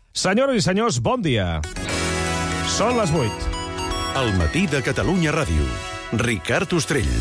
Senyores i senyors, bon dia. Són les 8. El matí de Catalunya Ràdio. Ricard Ostrell.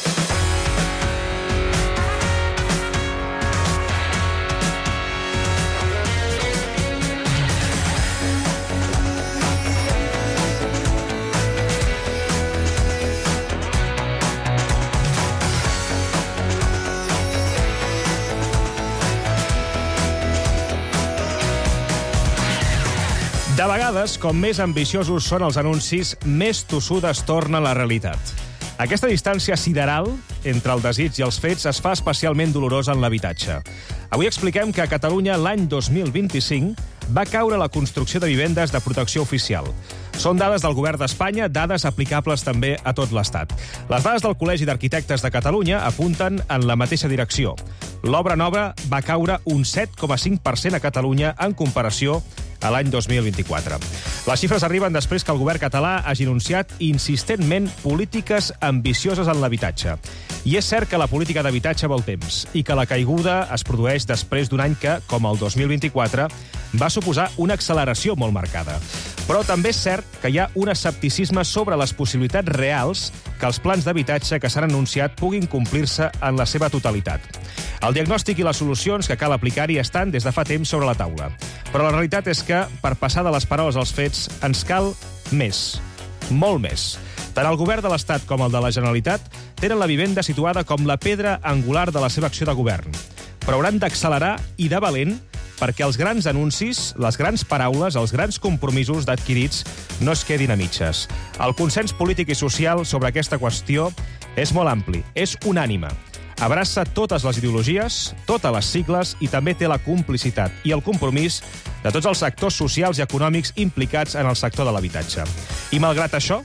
De vegades, com més ambiciosos són els anuncis, més tossudes torna la realitat. Aquesta distància sideral entre el desig i els fets es fa especialment dolorosa en l'habitatge. Avui expliquem que a Catalunya l'any 2025 va caure la construcció de vivendes de protecció oficial. Són dades del Govern d'Espanya, dades aplicables també a tot l'Estat. Les dades del Col·legi d'Arquitectes de Catalunya apunten en la mateixa direcció. L'obra nova va caure un 7,5% a Catalunya en comparació a l'any 2024. Les xifres arriben després que el govern català hagi anunciat insistentment polítiques ambicioses en l'habitatge. I és cert que la política d'habitatge vol temps i que la caiguda es produeix després d'un any que, com el 2024, va suposar una acceleració molt marcada. Però també és cert que hi ha un escepticisme sobre les possibilitats reals que els plans d'habitatge que s'han anunciat puguin complir-se en la seva totalitat. El diagnòstic i les solucions que cal aplicar-hi estan des de fa temps sobre la taula. Però la realitat és que, per passar de les paraules als fets, ens cal més. Molt més. Tant el govern de l'Estat com el de la Generalitat tenen la vivenda situada com la pedra angular de la seva acció de govern. Però hauran d'accelerar i de valent perquè els grans anuncis, les grans paraules, els grans compromisos adquirits no es quedin a mitges. El consens polític i social sobre aquesta qüestió és molt ampli, és unànime. Abraça totes les ideologies, totes les sigles i també té la complicitat i el compromís de tots els sectors socials i econòmics implicats en el sector de l'habitatge. I malgrat això,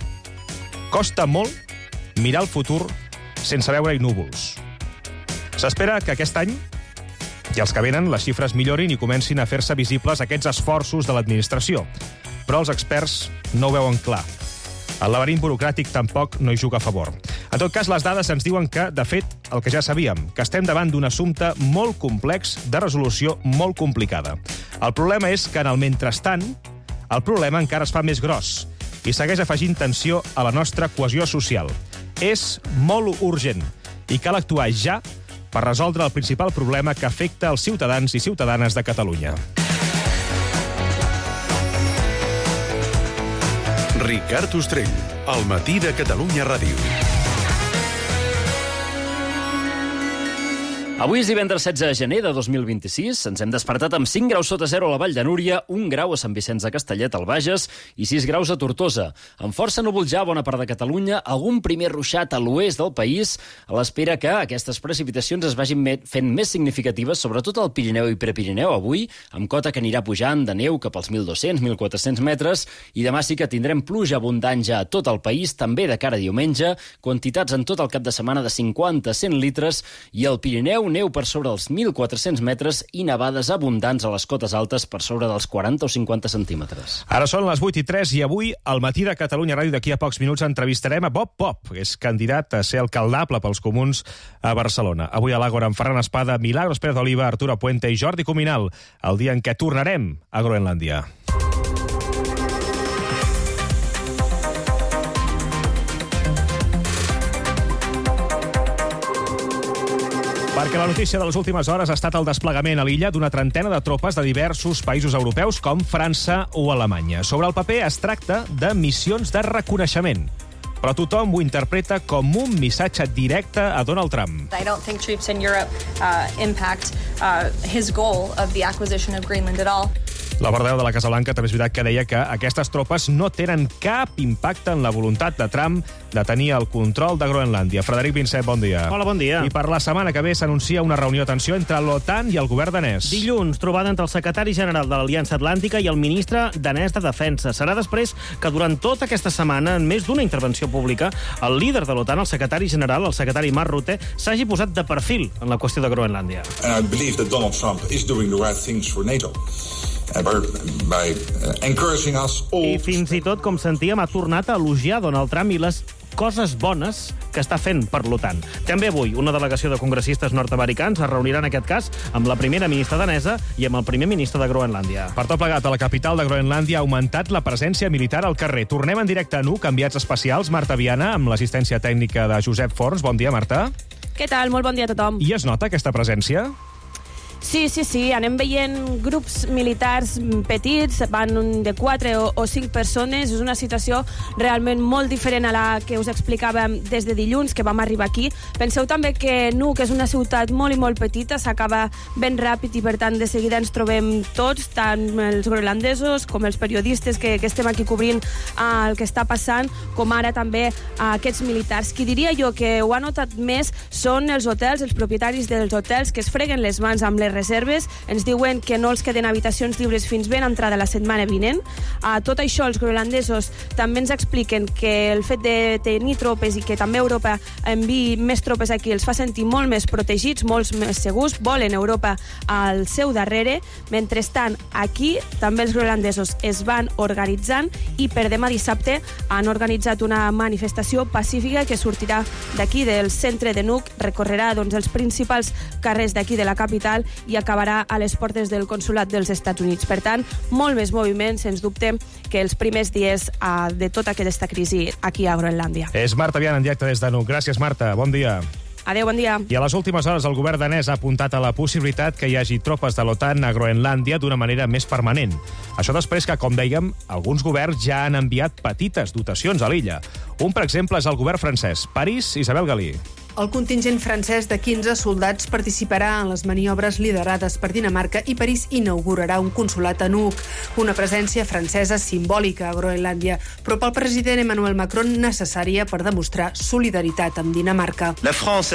costa molt mirar el futur sense veure-hi núvols. S'espera que aquest any i els que venen les xifres millorin i comencin a fer-se visibles aquests esforços de l'administració. Però els experts no ho veuen clar. El laberint burocràtic tampoc no hi juga a favor. En tot cas, les dades ens diuen que, de fet, el que ja sabíem, que estem davant d'un assumpte molt complex, de resolució molt complicada. El problema és que, en el mentrestant, el problema encara es fa més gros i segueix afegint tensió a la nostra cohesió social. És molt urgent i cal actuar ja per resoldre el principal problema que afecta els ciutadans i ciutadanes de Catalunya. Ricard Ostrell, al matí de Catalunya Ràdio. Avui és divendres 16 de gener de 2026. Ens hem despertat amb 5 graus sota zero a la Vall de Núria, 1 grau a Sant Vicenç de Castellet, al Bages, i 6 graus a Tortosa. Amb força núvols ja a bona part de Catalunya, algun primer ruixat a l'oest del país, a l'espera que aquestes precipitacions es vagin fent més significatives, sobretot al Pirineu i Prepirineu avui, amb cota que anirà pujant de neu cap als 1.200-1.400 metres, i demà sí que tindrem pluja abundant ja a tot el país, també de cara a diumenge, quantitats en tot el cap de setmana de 50-100 litres, i al Pirineu neu per sobre dels 1.400 metres i nevades abundants a les cotes altes per sobre dels 40 o 50 centímetres. Ara són les 8:03 i avui, al matí de Catalunya Ràdio, d'aquí a pocs minuts, entrevistarem a Bob Pop. És candidat a ser alcaldable pels comuns a Barcelona. Avui a l'Àgora amb Ferran Espada, Milagros Pérez Oliva, Arturo Puente i Jordi Cuminal, el dia en què tornarem a Groenlàndia. Perquè la notícia de les últimes hores ha estat el desplegament a l'illa d'una trentena de tropes de diversos països europeus com França o Alemanya. Sobre el paper es tracta de missions de reconeixement, però tothom ho interpreta com un missatge directe a Donald Trump. I don't think troops in Europe impact his goal of the acquisition of Greenland at all. La portaveu de la Casa Blanca també és veritat que deia que aquestes tropes no tenen cap impacte en la voluntat de Trump de tenir el control de Groenlàndia. Frederic Vincent, bon dia. Hola, bon dia. I per la setmana que ve s'anuncia una reunió de tensió entre l'OTAN i el govern danès. Dilluns, trobada entre el secretari general de l'Aliança Atlàntica i el ministre danès de Defensa. Serà després que durant tota aquesta setmana, en més d'una intervenció pública, el líder de l'OTAN, el secretari general, el secretari Mark Rutte, s'hagi posat de perfil en la qüestió de Groenlàndia. And I believe that Donald Trump is doing the right things for NATO. By encouraging us all. I fins i tot, com sentíem, ha tornat a elogiar Donald Trump i les coses bones que està fent per l'OTAN. També avui una delegació de congressistes nord-americans es reunirà en aquest cas amb la primera ministra danesa i amb el primer ministre de Groenlàndia. Per tot plegat, a la capital de Groenlàndia ha augmentat la presència militar al carrer. Tornem en directe a Nuuk, enviats especials, Marta Viana, amb l'assistència tècnica de Josep Forns. Bon dia, Marta. Què tal? Molt bon dia a tothom. I es nota aquesta presència? Sí. Anem veient grups militars petits, van de 4 o 5 persones. És una situació realment molt diferent a la que us explicàvem des de dilluns, que vam arribar aquí. Penseu també que Nuuk és una ciutat molt i molt petita, s'acaba ben ràpid i, per tant, de seguida ens trobem tots, tant els groenlandesos com els periodistes que estem aquí cobrint el que està passant, com ara també aquests militars. Qui diria jo que ho ha notat més són els hotels, els propietaris dels hotels, que es freguen les mans amb les reserves. Ens diuen que no els queden habitacions lliures fins ben entrada la setmana vinent. Tot això, els groenlandesos també ens expliquen que el fet de tenir tropes i que també Europa enviï més tropes aquí els fa sentir molt més protegits, molt més segurs, volen Europa al seu darrere. Mentrestant, aquí també els groenlandesos es van organitzant i per demà dissabte han organitzat una manifestació pacífica que sortirà d'aquí, del centre de Nuuk, recorrerà els principals carrers d'aquí de la capital i acabarà a les portes del consolat dels Estats Units. Per tant, molt més moviment, sens dubte, que els primers dies de tota aquesta crisi aquí a Groenlàndia. És Marta Viana en directe des de Nuuk. Gràcies, Marta. Bon dia. Adéu, bon dia. I a les últimes hores el govern danès ha apuntat a la possibilitat que hi hagi tropes de l'OTAN a Groenlàndia d'una manera més permanent. Això després que, com dèiem, alguns governs ja han enviat petites dotacions a l'illa. Un, per exemple, és el govern francès. París, Isabel Galí. El contingent francès de 15 soldats participarà en les maniobres liderades per Dinamarca i París inaugurarà un consolat a Nuuk, una presència francesa simbòlica a Groenlàndia, però pel president Emmanuel Macron necessària per demostrar solidaritat amb Dinamarca. França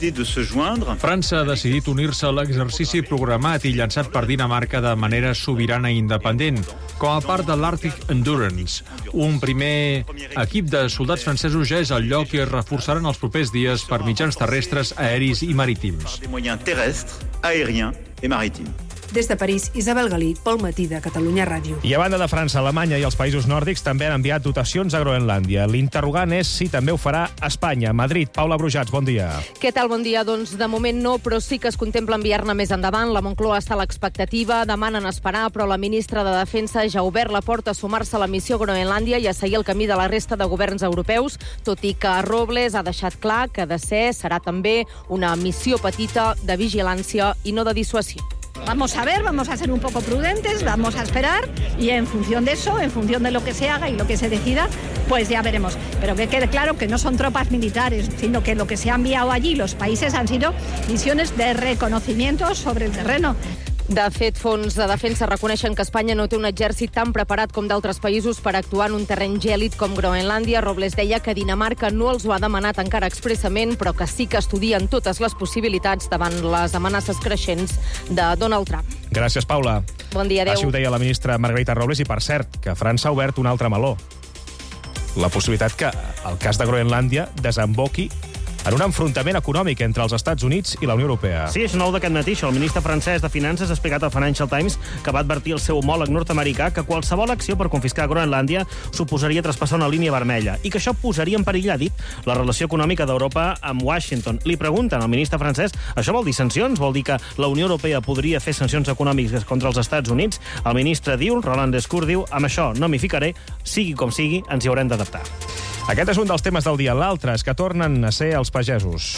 ha decidit unir-se a l'exercici programat i llançat per Dinamarca de manera sobirana i independent, com a part de l'Arctic Endurance. Un primer equip de soldats francesos ja és al lloc i es reforçaran els propers dies per mitjans terrestres, aeris i marítims. Des de París, Isabel Galí, pel Matí de Catalunya Ràdio. I a banda de França, Alemanya i els països nòrdics també han enviat dotacions a Groenlàndia. L'interrogant és si també ho farà Espanya. Madrid, Paula Brujats, bon dia. Què tal, bon dia? Doncs de moment no, però sí que es contempla enviar-ne més endavant. La Moncloa està a l'expectativa, demanen esperar, però la ministra de Defensa ja ha obert la porta a sumar-se a la missió a Groenlàndia i a seguir el camí de la resta de governs europeus, tot i que Robles ha deixat clar que de ser serà també una missió petita de vigilància i no de dissuasió. Vamos a ver, vamos a ser un poco prudentes, vamos a esperar y en función de eso, en función de lo que se haga y lo que se decida, pues ya veremos. Pero que quede claro que no son tropas militares, sino que lo que se ha enviado allí, los países, han sido misiones de reconocimiento sobre el terreno. De fet, fons de defensa reconeixen que Espanya no té un exèrcit tan preparat com d'altres països per actuar en un terreny gèlid com Groenlàndia. Robles deia que Dinamarca no els ho ha demanat encara expressament, però que sí que estudien totes les possibilitats davant les amenaces creixents de Donald Trump. Gràcies, Paula. Bon dia, adéu. Així ho deia la ministra Margarita Robles i, per cert, que França ha obert un altre meló. La possibilitat que el cas de Groenlàndia desemboqui en un enfrontament econòmic entre els Estats Units i la Unió Europea. Sí, és nou d'aquest matí. El ministre francès de Finances ha explicat al Financial Times que va advertir el seu homòleg nord-americà que qualsevol acció per confiscar Groenlàndia suposaria traspassar una línia vermella i que això posaria en perill, ha dit, la relació econòmica d'Europa amb Washington. Li pregunten al ministre francès, això vol dir sancions? Vol dir que la Unió Europea podria fer sancions econòmiques contra els Estats Units? El ministre diu, Roland Lescure diu, amb això no m'hi ficaré, sigui com sigui, ens hi haurem d'adaptar. Aquest és un dels temes del dia. L'altre és que tornen a ser els pagesos.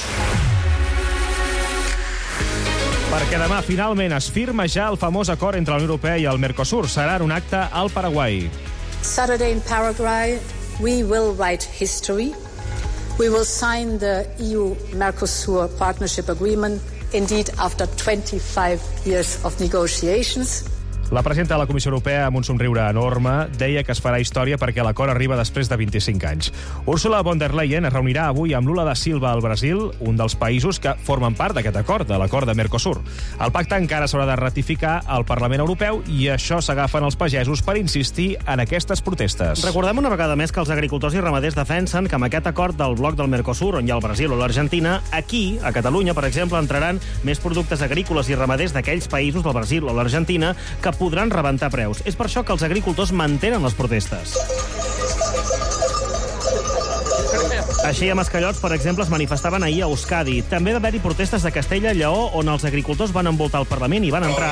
Perquè demà, finalment, es firma ja el famós acord entre la Unió Europea i el Mercosur. Serà en un acte al Paraguai. Saturday in Paraguay, we will write history. We will sign the EU-Mercosur Partnership Agreement, indeed, after 25 years of negotiations. La presidenta de la Comissió Europea, amb un somriure enorme, deia que es farà història perquè l'acord arriba després de 25 anys. Ursula von der Leyen es reunirà avui amb Lula da Silva al Brasil, un dels països que formen part d'aquest acord, de l'acord de Mercosur. El pacte encara s'haurà de ratificar al Parlament Europeu i això s'agafen els pagesos per insistir en aquestes protestes. Recordem una vegada més que els agricultors i ramaders defensen que amb aquest acord del bloc del Mercosur, on hi ha el Brasil o l'Argentina, aquí, a Catalunya, per exemple, entraran més productes agrícoles i ramaders d'aquells països del Brasil o l'Argentina que podran rebentar preus. És per això que els agricultors mantenen les protestes. Així a Mascallots, per exemple, es manifestaven ahir a Euskadi. També va haver-hi protestes a Castella i Lleó, on els agricultors van envoltar el Parlament i van entrar...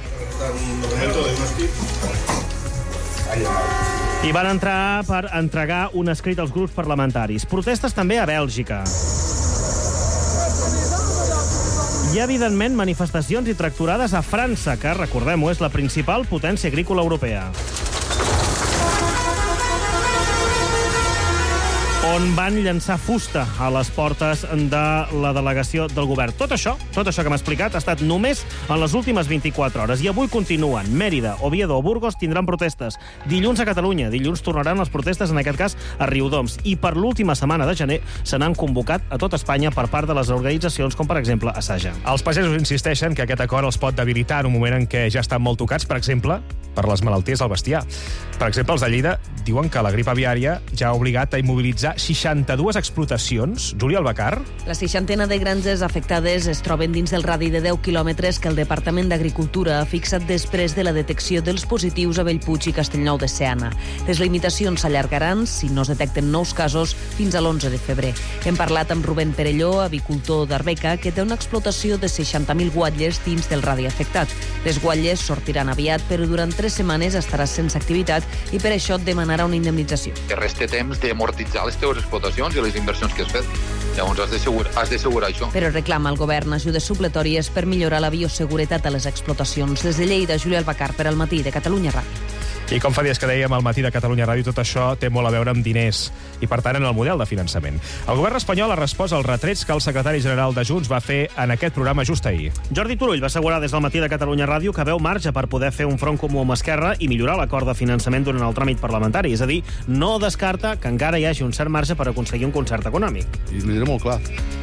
per entregar un escrit als grups parlamentaris. Protestes també a Bèlgica. Hi ha, evidentment, manifestacions i tractorades a França, que, recordem-ho, és la principal potència agrícola europea. On van llançar fusta a les portes de la delegació del govern. Tot això que m'ha explicat ha estat només en les últimes 24 hores. I avui continuen. Mèrida, Oviedo o Burgos tindran protestes. Dilluns a Catalunya. Dilluns tornaran les protestes, en aquest cas, a Riudoms. I per l'última setmana de gener se n'han convocat a tot Espanya per part de les organitzacions com, per exemple, Assaja. Els pagesos insisteixen que aquest acord els pot debilitar en un moment en què ja estan molt tocats, per exemple, per les malalties al bestiar. Per exemple, els de Lleida diuen que la grip aviària ja ha obligat a immobilitzar 62 explotacions. Júlia Albacar. La 60 de granges afectades es troben dins del radi de 10 quilòmetres que el Departament d'Agricultura ha fixat després de la detecció dels positius a Bellpuig i Castellnou de Seana. Les limitacions s'allargaran, si no es detecten nous casos, fins a l'11 de febrer. Hem parlat amb Rubén Perelló, avicultor d'Arbeca, que té una explotació de 60.000 guatlles dins del radi afectat. Les guatlles sortiran aviat, però durant 3 setmanes estarà sense activitat i per això demanarà una indemnització. Que reste temps d'amortitzar les teves explotacions i les inversions que has fet. Llavors has d'assegurar això. Però reclama al govern ajudes supletòries per millorar la bioseguretat a les explotacions. Des de Lleida, Júlia Albacar, per al Matí de Catalunya Ràdio. I com fa dies que dèiem al Matí de Catalunya Ràdio, tot això té molt a veure amb diners i, per tant, en el model de finançament. El govern espanyol ha respost als retrets que el secretari general de Junts va fer en aquest programa just ahir. Jordi Turull va assegurar des del Matí de Catalunya Ràdio que veu marge per poder fer un front comú amb Esquerra i millorar l'acord de finançament durant el tràmit parlamentari. És a dir, no descarta que encara hi hagi un cert marge per aconseguir un concert econòmic. I li diré molt clar.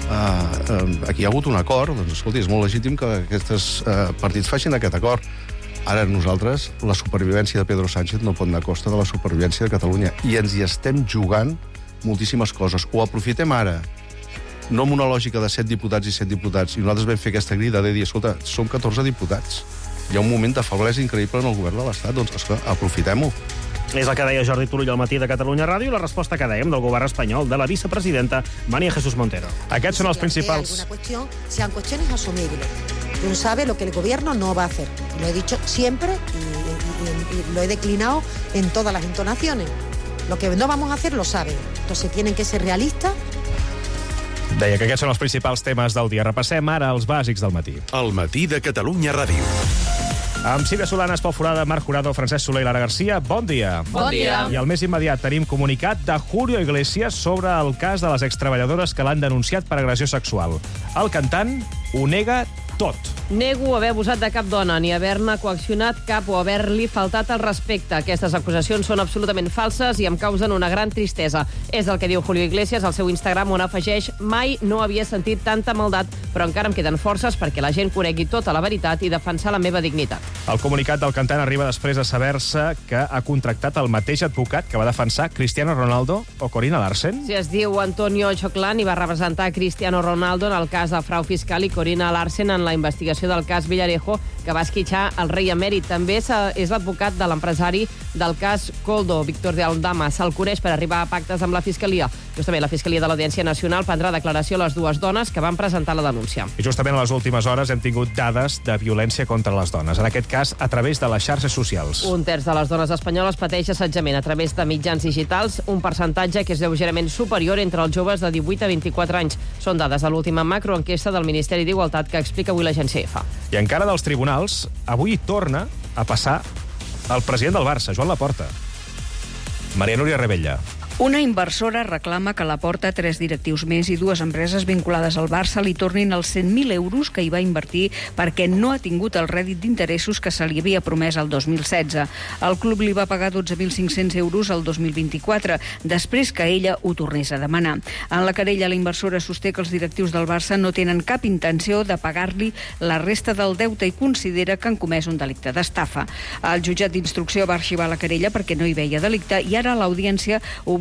Aquí hi ha hagut un acord, doncs, escolti, és molt legítim que aquests partits facin aquest acord. Ara nosaltres, la supervivència de Pedro Sánchez no pot anar a costa de la supervivència de Catalunya. I ens hi estem jugant moltíssimes coses. Ho aprofitem ara, no amb una lògica de 7 diputats i 7 diputats. I nosaltres vam fer aquesta crida de dir, escolta, som 14 diputats. Hi ha un moment de feblesa increïble en el govern de l'Estat. Doncs, esclar, aprofitem-ho. És el que deia Jordi Turull al Matí de Catalunya Ràdio i la resposta que dèiem del govern espanyol de la vicepresidenta María Jesús Montero. Aquests són els principals... Sean cuestiones asumibles. Uno sabe lo que el gobierno no va a hacer. Lo he dicho siempre y lo he declinado en todas las entonaciones. Lo que no vamos a hacer lo sabe. Entonces tienen que ser realistas. Deia que aquests són els principals temes del dia. Repassem ara els bàsics del matí. El Matí de Catalunya Ràdio. Amb Sílvia Solanes, Pol Forada, Marc Jurado, Francesc Soler i Lara Garcia, bon dia. Bon dia. I al més immediat tenim comunicat de Julio Iglesias sobre el cas de les extreballadores que l'han denunciat per agressió sexual. El cantant ho nega tot. Nego haver abusat de cap dona, ni haver-ne coaccionat cap o haver-li faltat al respecte. Aquestes acusacions són absolutament falses i em causen una gran tristesa. És el que diu Julio Iglesias al seu Instagram, on afegeix: mai no havia sentit tanta maldat, però encara em queden forces perquè la gent conegui tota la veritat i defensar la meva dignitat. El comunicat del cantant arriba després de saber-se que ha contractat el mateix advocat que va defensar Cristiano Ronaldo o Corina Larsen. Si es diu Antonio Choclan i va representar Cristiano Ronaldo en el cas de frau fiscal i Corina Larsen en la investigació del cas Villarejo, que va esquitxar el rei emèrit. També és l'advocat de l'empresari del cas Coldo, Víctor de Aldama. Se'l coneix per arribar a pactes amb la Fiscalia. Justament la Fiscalia de l'Audiència Nacional prendrà declaració a les dues dones que van presentar la denúncia. I justament a les últimes hores hem tingut dades de violència contra les dones, en aquest cas a través de les xarxes socials. Un terç de les dones espanyoles pateix assetjament a través de mitjans digitals, un percentatge que és lleugerament superior entre els joves de 18 a 24 anys. Són dades de l'última macroenquesta del Ministeri d'Igualtat que explica avui l'agència EFA. I encara dels tribunals, avui torna a passar el president del Barça, Joan Laporta. Maria Núria Rebella. Una inversora reclama que Laporta, 3 directius més i 2 empreses vinculades al Barça li tornin els 100.000 euros que hi va invertir perquè no ha tingut el rèdit d'interessos que se li havia promès el 2016. El club li va pagar 12.500 euros el 2024, després que ella ho tornés a demanar. En la querella, la inversora sosté que els directius del Barça no tenen cap intenció de pagar-li la resta del deute i considera que han comès un delicte d'estafa. El jutjat d'instrucció va arxivar la querella perquè no hi veia delicte i ara l'audiència obliga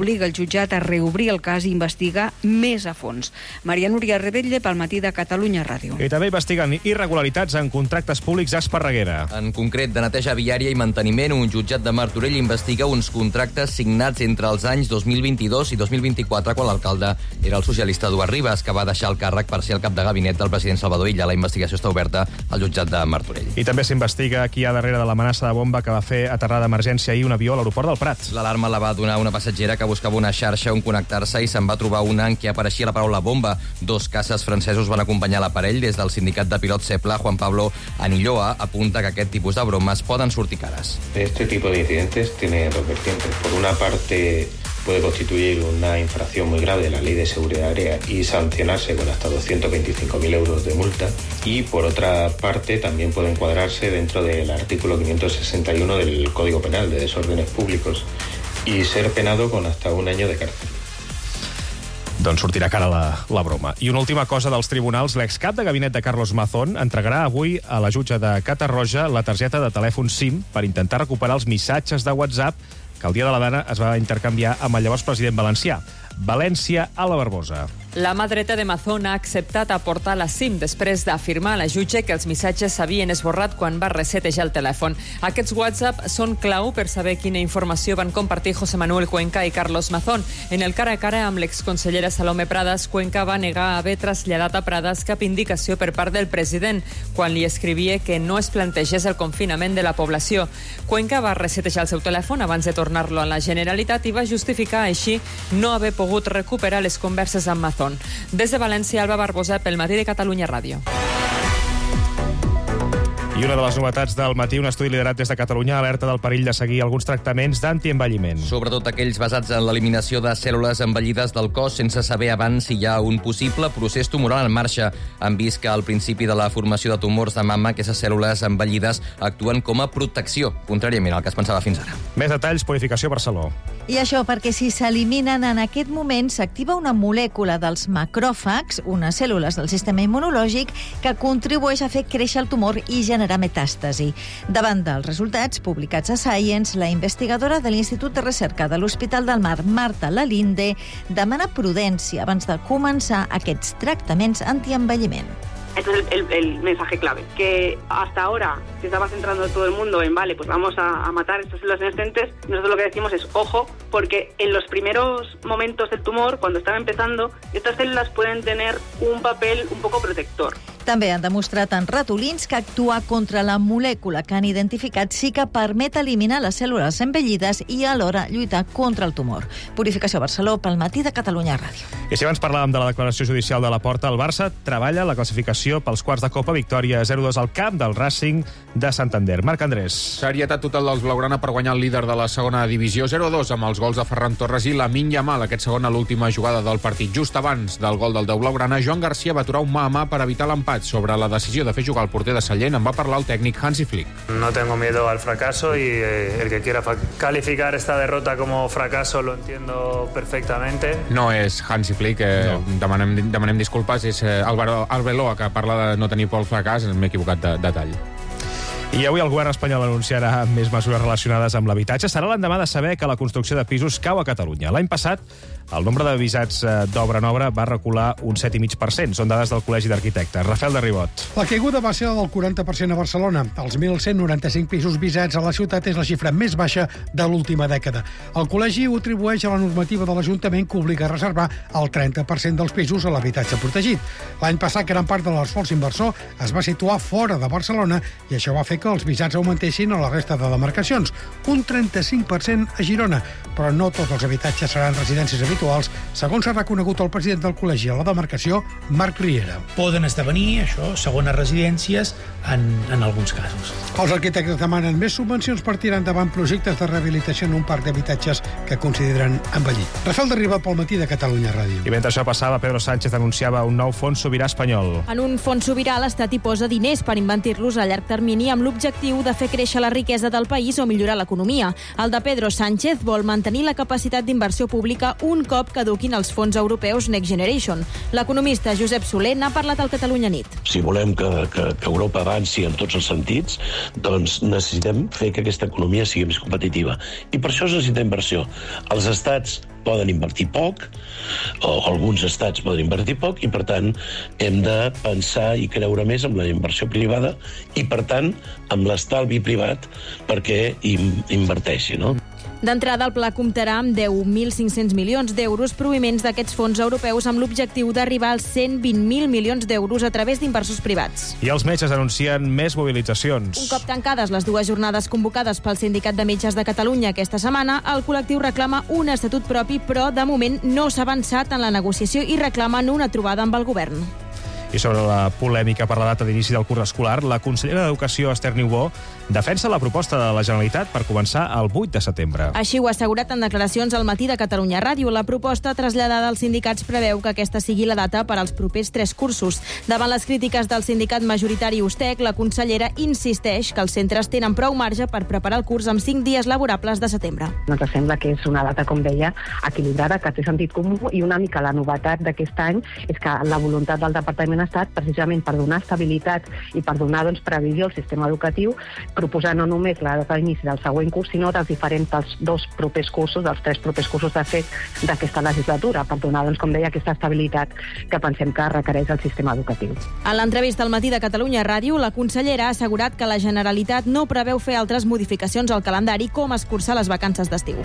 obliga el jutjat a reobrir el cas i investigar més a fons. Maria Núria Rebetlle, pel Matí de Catalunya Ràdio. I també investiguen irregularitats en contractes públics a Esparreguera. En concret, de neteja viària i manteniment, un jutjat de Martorell investiga uns contractes signats entre els anys 2022 i 2024, quan l'alcalde era el socialista Eduard Ribas, que va deixar el càrrec per ser el cap de gabinet del president Salvador Illa. La investigació està oberta al jutjat de Martorell. I també s'investiga qui hi ha darrere de l'amenaça de bomba que va fer aterrar d'emergència ahir un avió a l'aeroport del Prat. L'alarma la va donar una passatgera que buscava una xarxa on connectar-se i se'n va trobar una en què apareixia la paraula bomba. 2 caces francesos van acompanyar l'aparell. Des del sindicat de pilots CEPLA, Juan Pablo Anilloa apunta que aquest tipus de bromes poden sortir cares. Este tipo de incidentes tiene dos vertientes. Por una parte, puede constituir una infracción muy grave de la Ley de Seguridad Aérea y sancionarse con hasta 225.000 euros de multa. Y por otra parte, también puede encuadrarse dentro del artículo 561 del Código Penal de desórdenes públicos y ser penado con hasta 1 año de cárcel. Doncs sortirà cara la broma. I una última cosa dels tribunals. L'excap de gabinet de Carlos Mazón entregarà avui a la jutge de Catarroja la targeta de telèfon SIM per intentar recuperar els missatges de WhatsApp que el dia de la dana es va intercanviar amb el llavors president valencià. València a la Barbosa. La mà dreta de Mazón ha acceptat aportar la SIM després d'afirmar a la jutge que els missatges s'havien esborrat quan va resetejar el telèfon. Aquests WhatsApp són clau per saber quina informació van compartir José Manuel Cuenca i Carlos Mazón. En el cara a cara amb l'exconsellera Salomé Pradas, Cuenca va negar haver traslladat a Pradas cap indicació per part del president quan li escrivia que no es plantegés el confinament de la població. Cuenca va resetejar el seu telèfon abans de tornar-lo a la Generalitat i va justificar així no haver pogut recuperar les converses amb Mazón. Des de València, Alba Barbosa, pel Matí de Catalunya Ràdio. I una de les novetats del matí, un estudi liderat des de Catalunya alerta del perill de seguir alguns tractaments d'antienvelliment. Sobretot aquells basats en l'eliminació de cèl·lules envellides del cos sense saber abans si hi ha un possible procés tumoral en marxa. Han vist que al principi de la formació de tumors de mama aquestes cèl·lules envellides actuen com a protecció, contràriament al que es pensava fins ara. Més detalls, Purificació Barceló. I això perquè si s'eliminen en aquest moment s'activa una molècula dels macròfags, unes cèl·lules del sistema immunològic, que contribueix a fer créixer el tumor i generar metàstasi. Davant dels resultats publicats a Science, la investigadora de l'Institut de Recerca de l'Hospital del Mar, Marta Lalinde, demana prudència abans de començar aquests tractaments antienvelliment. Este es el mensaje clave, que hasta ahora se estaba centrando todo el mundo en, vale, pues vamos a matar estas células senescentes. Nosotros lo que decimos es, ojo, porque en los primeros momentos del tumor, cuando están empezando, estas células pueden tener un papel un poco protector. També han demostrat en ratolins que actuar contra la molècula que han identificat sí que permet eliminar les cèl·lules envellides i alhora lluitar contra el tumor. Purificació Barceló, pel Matí de Catalunya Ràdio. I si abans parlàvem de la declaració judicial de la Porta, el Barça treballa la classificació pels quarts de Copa, victòria 0-2 al camp del Racing de Santander. Marc Andrés. Serietat total dels blaugrana per guanyar el líder de la segona divisió, 0-2 amb els gols de Ferran Torres i Lamine Yamal. Aquest segon a l'última jugada del partit. Just abans del gol del 10 blaugrana, Joan Garcia va aturar un mà a mà per evitar l'empat. Sobre la decisió de fer jugar el porter de Sallent en va parlar el tècnic Hansi Flick. No tengo miedo al fracaso y el que quiera calificar esta derrota como fracaso lo entiendo perfectamente. No és Hansi Flick, demanem disculpes, és Arbeloa que parla de no tenir por al fracàs, m'he equivocat de tall. I avui el govern espanyol anunciarà més mesures relacionades amb l'habitatge. Serà l'endemà de saber que la construcció de pisos cau a Catalunya. L'any passat, el nombre d'avisats d'obra en obra va recular un 7,5%. Són dades del Col·legi d'Arquitectes. Rafael de Ribot. La caiguda va ser del 40% a Barcelona. Els 1.195 pisos visats a la ciutat és la xifra més baixa de l'última dècada. El col·legi ho atribueix a la normativa de l'Ajuntament que obliga a reservar el 30% dels pisos a l'habitatge protegit. L'any passat, gran part de l'esforç inversor es va situar fora de Barcelona i això va fer que els visats augmentessin a la resta de demarcacions. Un 35% a Girona, però no tots els habitatges seran residències habituals, segons s'ha reconegut el president del col·legi a la demarcació, Marc Riera. Poden esdevenir, això, segones residències en alguns casos. Els arquitectes demanen més subvencions per tirar endavant projectes de rehabilitació en un parc d'habitatges que consideren envellit. Rafael de Ribot, pel Matí de Catalunya Ràdio. I mentre això passava, Pedro Sánchez anunciava un nou fons sobirà espanyol. En un fons sobirà, l'Estat hi posa diners per invertir-los a llarg termini amb l'objectiu de fer créixer la riquesa del país o millorar l'economia. El de Pedro Sánchez vol mantenir la capacitat d'inversió pública un cop caduquin els fons europeus Next Generation. L'economista Josep Soler n'ha parlat al Catalunya Nit. Si volem que Europa avanci en tots els sentits, doncs necessitem fer que aquesta economia sigui més competitiva. I per això es necessita inversió. Els estats poden invertir poc, o alguns estats poden invertir poc, i per tant hem de pensar i creure més en la inversió privada i per tant amb l'estalvi privat perquè inverteixi, no? D'entrada, el pla comptarà amb 10.500 milions d'euros provinents d'aquests fons europeus amb l'objectiu d'arribar als 120.000 milions d'euros a través d'inversors privats. I els metges anuncien més mobilitzacions. Un cop tancades les 2 jornades convocades pel Sindicat de Metges de Catalunya aquesta setmana, el col·lectiu reclama un estatut propi, però de moment no s'ha avançat en la negociació i reclamen una trobada amb el govern. I sobre la polèmica per la data d'inici del curs escolar, la consellera d'Educació, Esther Niubó, defensa la proposta de la Generalitat per començar el 8 de setembre. Així ho ha assegurat en declaracions al Matí de Catalunya Ràdio. La proposta traslladada als sindicats preveu que aquesta sigui la data per als propers 3 cursos. Davant les crítiques del sindicat majoritari USTEC, la consellera insisteix que els centres tenen prou marge per preparar el curs amb 5 dies laborables de setembre. Ens sembla que és una data, com deia, equilibrada, que té sentit comú, i una mica la novetat d'aquest any és que la voluntat del Departament ha estat precisament per donar estabilitat i per donar previsió al sistema educatiu, proposar no només la data d'inici del següent curs, sinó dels diferents dels 2 propers cursos, dels 3 propers cursos de fet d'aquesta legislatura, per donar, com deia, aquesta estabilitat que pensem que requereix el sistema educatiu. A l'entrevista al Matí de Catalunya Ràdio, la consellera ha assegurat que la Generalitat no preveu fer altres modificacions al calendari, com escurçar les vacances d'estiu.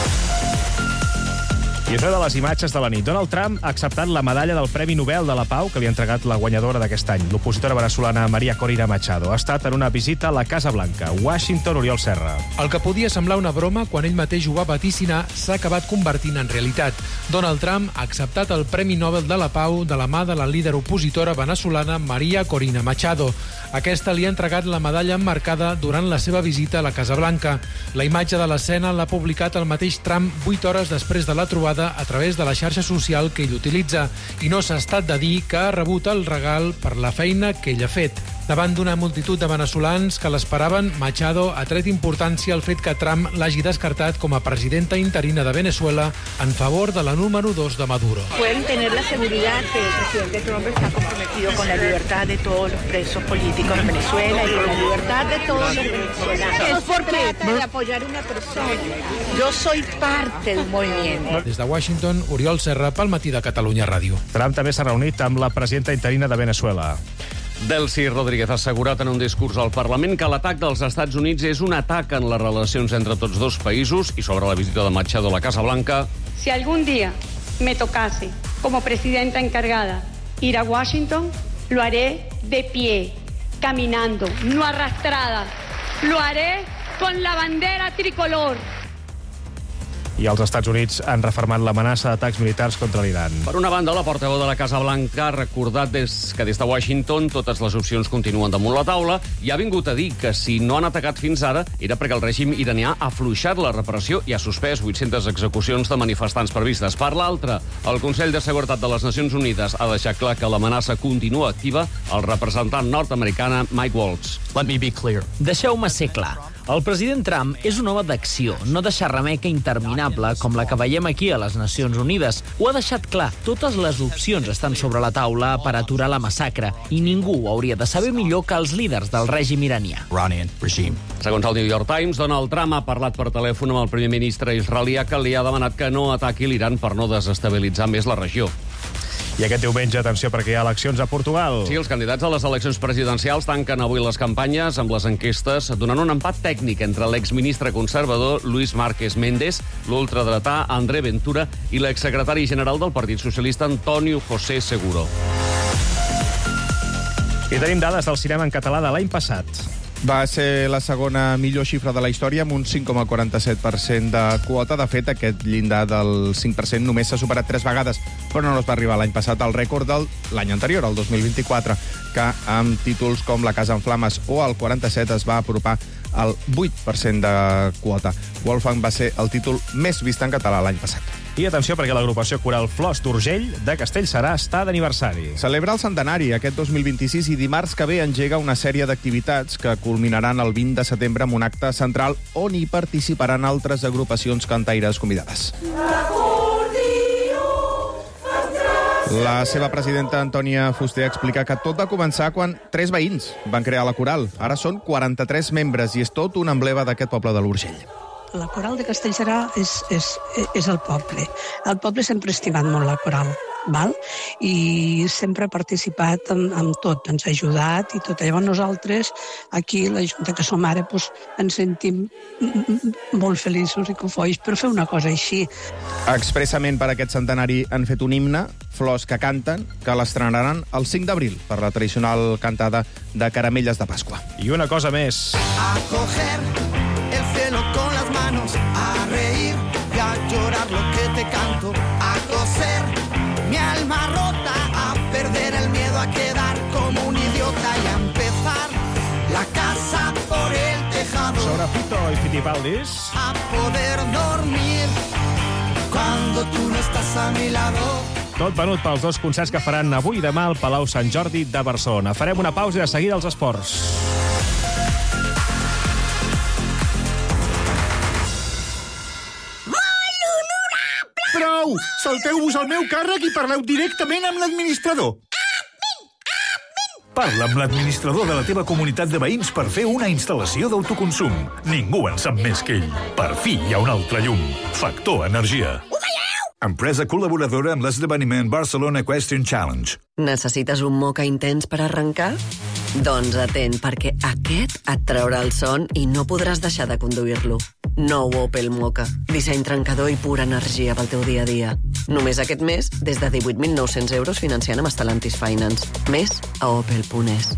I és una de les imatges de la nit. Donald Trump ha acceptat la medalla del Premi Nobel de la Pau que li ha entregat la guanyadora d'aquest any, l'opositora veneçolana María Corina Machado. Ha estat en una visita a la Casa Blanca, Washington. Oriol Serra. El que podia semblar una broma quan ell mateix ho va vaticinar s'ha acabat convertint en realitat. Donald Trump ha acceptat el Premi Nobel de la Pau de la mà de la líder opositora veneçolana María Corina Machado. Aquesta li ha entregat la medalla emmarcada durant la seva visita a la Casa Blanca. La imatge de l'escena l'ha publicat el mateix Trump 8 hores després de la trobada a través de la xarxa social que ell utilitza, i no s'ha estat de dir que ha rebut el regal per la feina que ell ha fet. Davant d'una multitud de venezolans que l'esperaven, Machado ha tret importància al fet que Trump l'hagi descartat com a presidenta interina de Venezuela en favor de la número 2 de Maduro. Pueden tener la seguridad que el presidente Trump está comprometido con la libertad de todos los presos políticos en Venezuela y con la libertad de todos los venezolanos. Es porque trata de apoyar una persona. Yo soy parte de un movimiento. Des de Washington, Oriol Serra, pel Matí de Catalunya Ràdio. Trump també s'ha reunit amb la presidenta interina de Venezuela. Delcy Rodríguez ha assegurat en un discurs al Parlament que l'atac dels Estats Units és un atac en les relacions entre tots 2 països, i sobre la visita de Machado a la Casa Blanca. Si algún día me tocase como presidenta encargada ir a Washington, lo haré de pie, caminando, no arrastrada. Lo haré con la bandera tricolor. I els Estats Units han refermat l'amenaça d'atacs militars contra l'Iran. Per una banda, la portaveu de la Casa Blanca ha recordat que des de Washington totes les opcions continuen damunt la taula i ha vingut a dir que si no han atacat fins ara era perquè el règim iranià ha afluixat la repressió i ha suspès 800 execucions de manifestants previstes. Per l'altra, el Consell de Seguretat de les Nacions Unides ha deixat clar que l'amenaça continua activa. El representant nord-americana Mike Waltz. Let me be clear. Deixeu-me ser clar. El president Trump és un home d'acció, no de xerrameca interminable com la que veiem aquí a les Nacions Unides. Ho ha deixat clar. Totes les opcions estan sobre la taula per aturar la massacre i ningú ho hauria de saber millor que els líders del règim iranià. Segons el New York Times, Donald Trump ha parlat per telèfon amb el primer ministre israelià que li ha demanat que no ataqui l'Iran per no desestabilitzar més la regió. I aquest diumenge, atenció, perquè hi ha eleccions a Portugal. Sí, els candidats a les eleccions presidencials tanquen avui les campanyes amb les enquestes, donant un empat tècnic entre l'exministre conservador Luís Marques Mendes, l'ultradretà André Ventura i l'exsecretari general del Partit Socialista Antonio José Seguro. I tenim dades del cinema en català de l'any passat. Va ser la segona millor xifra de la història, amb un 5,47% de quota. De fet, aquest llindar del 5% només s'ha superat 3 vegades, però no es va arribar l'any passat al rècord de l'any anterior, el 2024, que amb títols com La casa en flames o el 47 es va apropar al 8% de quota. Wolfgang va ser el títol més vist en català l'any passat. I atenció, perquè l'agrupació coral Flors d'Urgell de Castellserà està d'aniversari. Celebra el centenari aquest 2026 i dimarts que ve engega una sèrie d'activitats que culminaran el 20 de setembre amb un acte central on hi participaran altres agrupacions cantaires convidades. La seva presidenta, Antònia Fuster, explica que tot va començar quan 3 veïns van crear la coral. Ara són 43 membres i és tot un emblema d'aquest poble de l'Urgell. La coral de Castellserà és el poble. El poble sempre ha estimat molt la coral, val? I sempre ha participat en tot, ens ha ajudat i tot. Llavors nosaltres, aquí, la Junta que som ara, ens sentim molt feliços i cofois per fer una cosa així. Expressament per aquest centenari han fet un himne, Flors que canten, que l'estrenaran el 5 d'abril per la tradicional cantada de Caramelles de Pasqua. I una cosa més. A coger el cielo con las manos, a reír y a llorar lo que te canto, a coser mi alma rota, a perder el miedo a quedar como un idiota y a empezar la casa por el tejado. Sobre Fito i Fitipaldis. A poder dormir cuando tú no estás a mi lado. Tot venut pels dos concerts que faran avui i demà al Palau Sant Jordi de Barcelona. Farem una pausa i de seguida els esports. Prou! Salteu-vos al meu càrrec i parleu directament amb l'administrador. Parla amb l'administrador de la teva comunitat de veïns per fer una instal·lació d'autoconsum. Ningú en sap més que ell. Per fi hi ha un altre llum. Factor Energia. Empresa col·laboradora amb l'esdeveniment Barcelona Equestrian Challenge. Necessites un moca intens per arrencar? Doncs atent, perquè aquest et traurà el son i no podràs deixar de conduir-lo. Nou Opel Moka. Disseny trencador i pura energia pel teu dia a dia. Només aquest mes, des de 18.900 euros financiant amb Stellantis Finance. Més a opel.es.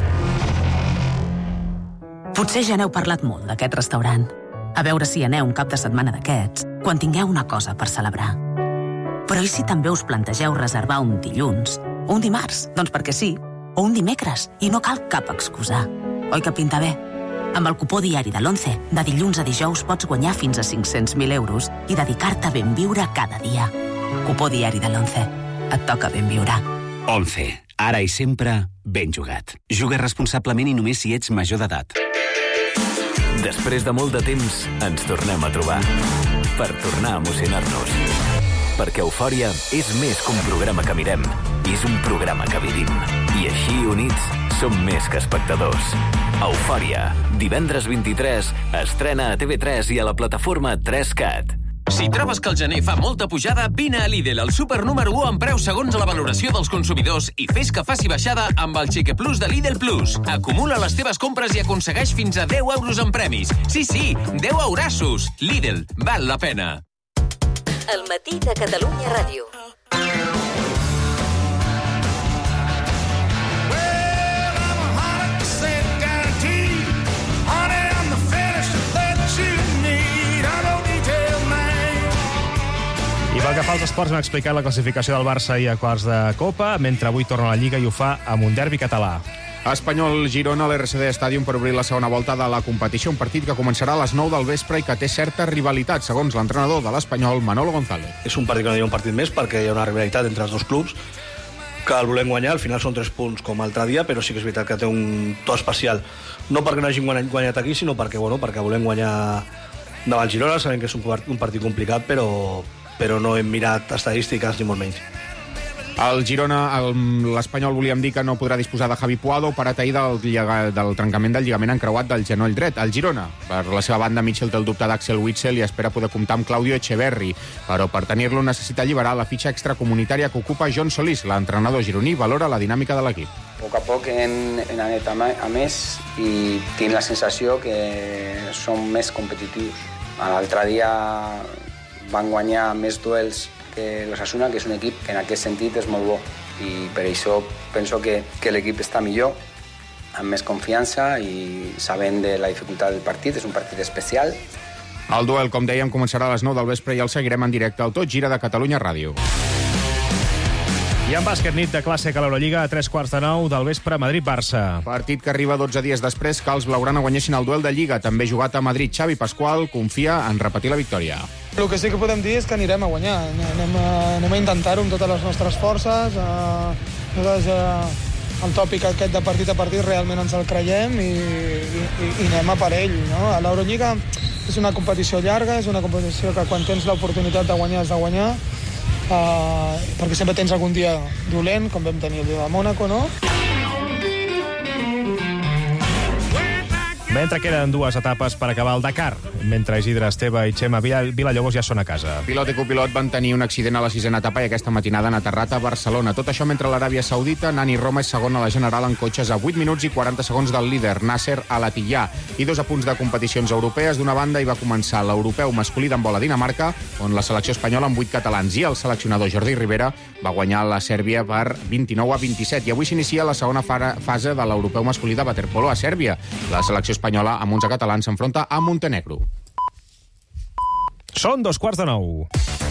Potser ja n'heu parlat molt d'aquest restaurant. A veure si aneu un cap de setmana d'aquests, quan tingueu una cosa per celebrar. Però i si també us plantegeu reservar un dilluns? O un dimarts? Doncs perquè sí. O un dimecres, i no cal cap excusa. Oi que pinta bé? Amb el cupó diari de l'11, de dilluns a dijous pots guanyar fins a 500.000 euros i dedicar-te a ben viure cada dia. Cupó diari de l'11. Et toca ben viure. 11. Ara i sempre, ben jugat. Juga responsablement i només si ets major d'edat. Després de molt de temps, ens tornem a trobar. Per tornar a emocionar-nos. Perquè Eufòria és més que un programa que mirem. És un programa que vivim. I així, units, som més que espectadors. Eufòria, divendres 23, estrena a TV3 i a la plataforma 3Cat. Si trobes que el gener fa molta pujada, vine a Lidl, el súper número 1 en preus segons la valoració dels consumidors i fes que faci baixada amb el Xique Plus de Lidl Plus. Acumula les teves compres i aconsegueix fins a 10 euros en premis. Sí, 10 eurassos. Lidl, val la pena. El matí de Catalunya Ràdio. I pel que fa als esports, hem explicat la classificació del Barça ahir a quarts de Copa, mentre avui torna a la Lliga i ho fa amb un derbi català. Espanyol-Girona a l'RCD Stadium per obrir la segona volta de la competició, un partit que començarà a les 9 del vespre i que té certa rivalitat, segons l'entrenador de l'Espanyol, Manolo González. És un partit que no hi ha un partit més perquè hi ha una rivalitat entre els dos clubs que el volem guanyar, al final són 3 punts com l'altre dia, però sí que és veritat que té un to especial, no perquè no hagin guanyat aquí, sinó perquè volem guanyar davant Girona, sabem que és un partit complicat, però no hem mirat estadístiques ni molt menys. El Girona, l'Espanyol volíem dir que no podrà disposar de Javi Puado, parat ahir del trencament del lligament encreuat del genoll dret. El Girona, per la seva banda, Mitchell té el dubte d'Axel Witsel i espera poder comptar amb Claudio Echeverri, però per tenir-lo necessita alliberar la fitxa extracomunitària que ocupa John Solís. L'entrenador gironí valora la dinàmica de l'equip. A poc a poc hem anat a més i tinc la sensació que som més competitius. L'altre dia van guanyar més duels que l'Osasuna, que és un equip que en aquest sentit és molt bo. I per això penso que l'equip està millor, amb més confiança i sabent de la dificultat del partit. És un partit especial. El duel, com dèiem, començarà a les 9 del vespre i el seguirem en directe al Tot Gira de Catalunya Ràdio. I en bàsquet, nit de clàssic a l'Eurolliga a 3:45 del vespre, Madrid-Barça. Partit que arriba 12 dies després que els blaugrana guanyessin el duel de Lliga. També jugat a Madrid, Xavi Pasqual confia en repetir la victòria. El que sí que podem dir és que anirem a guanyar. Anem a intentar-ho amb totes les nostres forces. El tòpic aquest de partit a partit realment ens el creiem i anem a per ell. No? A l'Eurolliga és una competició llarga, és una competició que quan tens l'oportunitat de guanyar has de guanyar. Perquè sempre tens algun dia dolent, com vam tenir el dia de Mònaco, no? Mentre queden 2 etapes per acabar el Dakar. mentre Isidre Esteve i Xema Villalobos ja són a casa. Pilot i copilot van tenir un accident a la 6a etapa i aquesta matinada han aterrat a Barcelona. Tot això mentre l'Aràbia Saudita, Nani Roma és segon a la general en cotxes a 8 minuts i 40 segons del líder, Nasser Al-Attiyah. I 2 apunts de competicions europees. D'una banda hi va començar l'europeu masculí d'handbol a Dinamarca, on la selecció espanyola amb 8 catalans i el seleccionador Jordi Rivera va guanyar la Sèrbia per 29-27. I avui s'inicia la segona fase de l'europeu masculí de waterpolo a Sèrbia. La selecció espanyola amb 11 catalans s'enfronta a Montenegro. Són 8:45.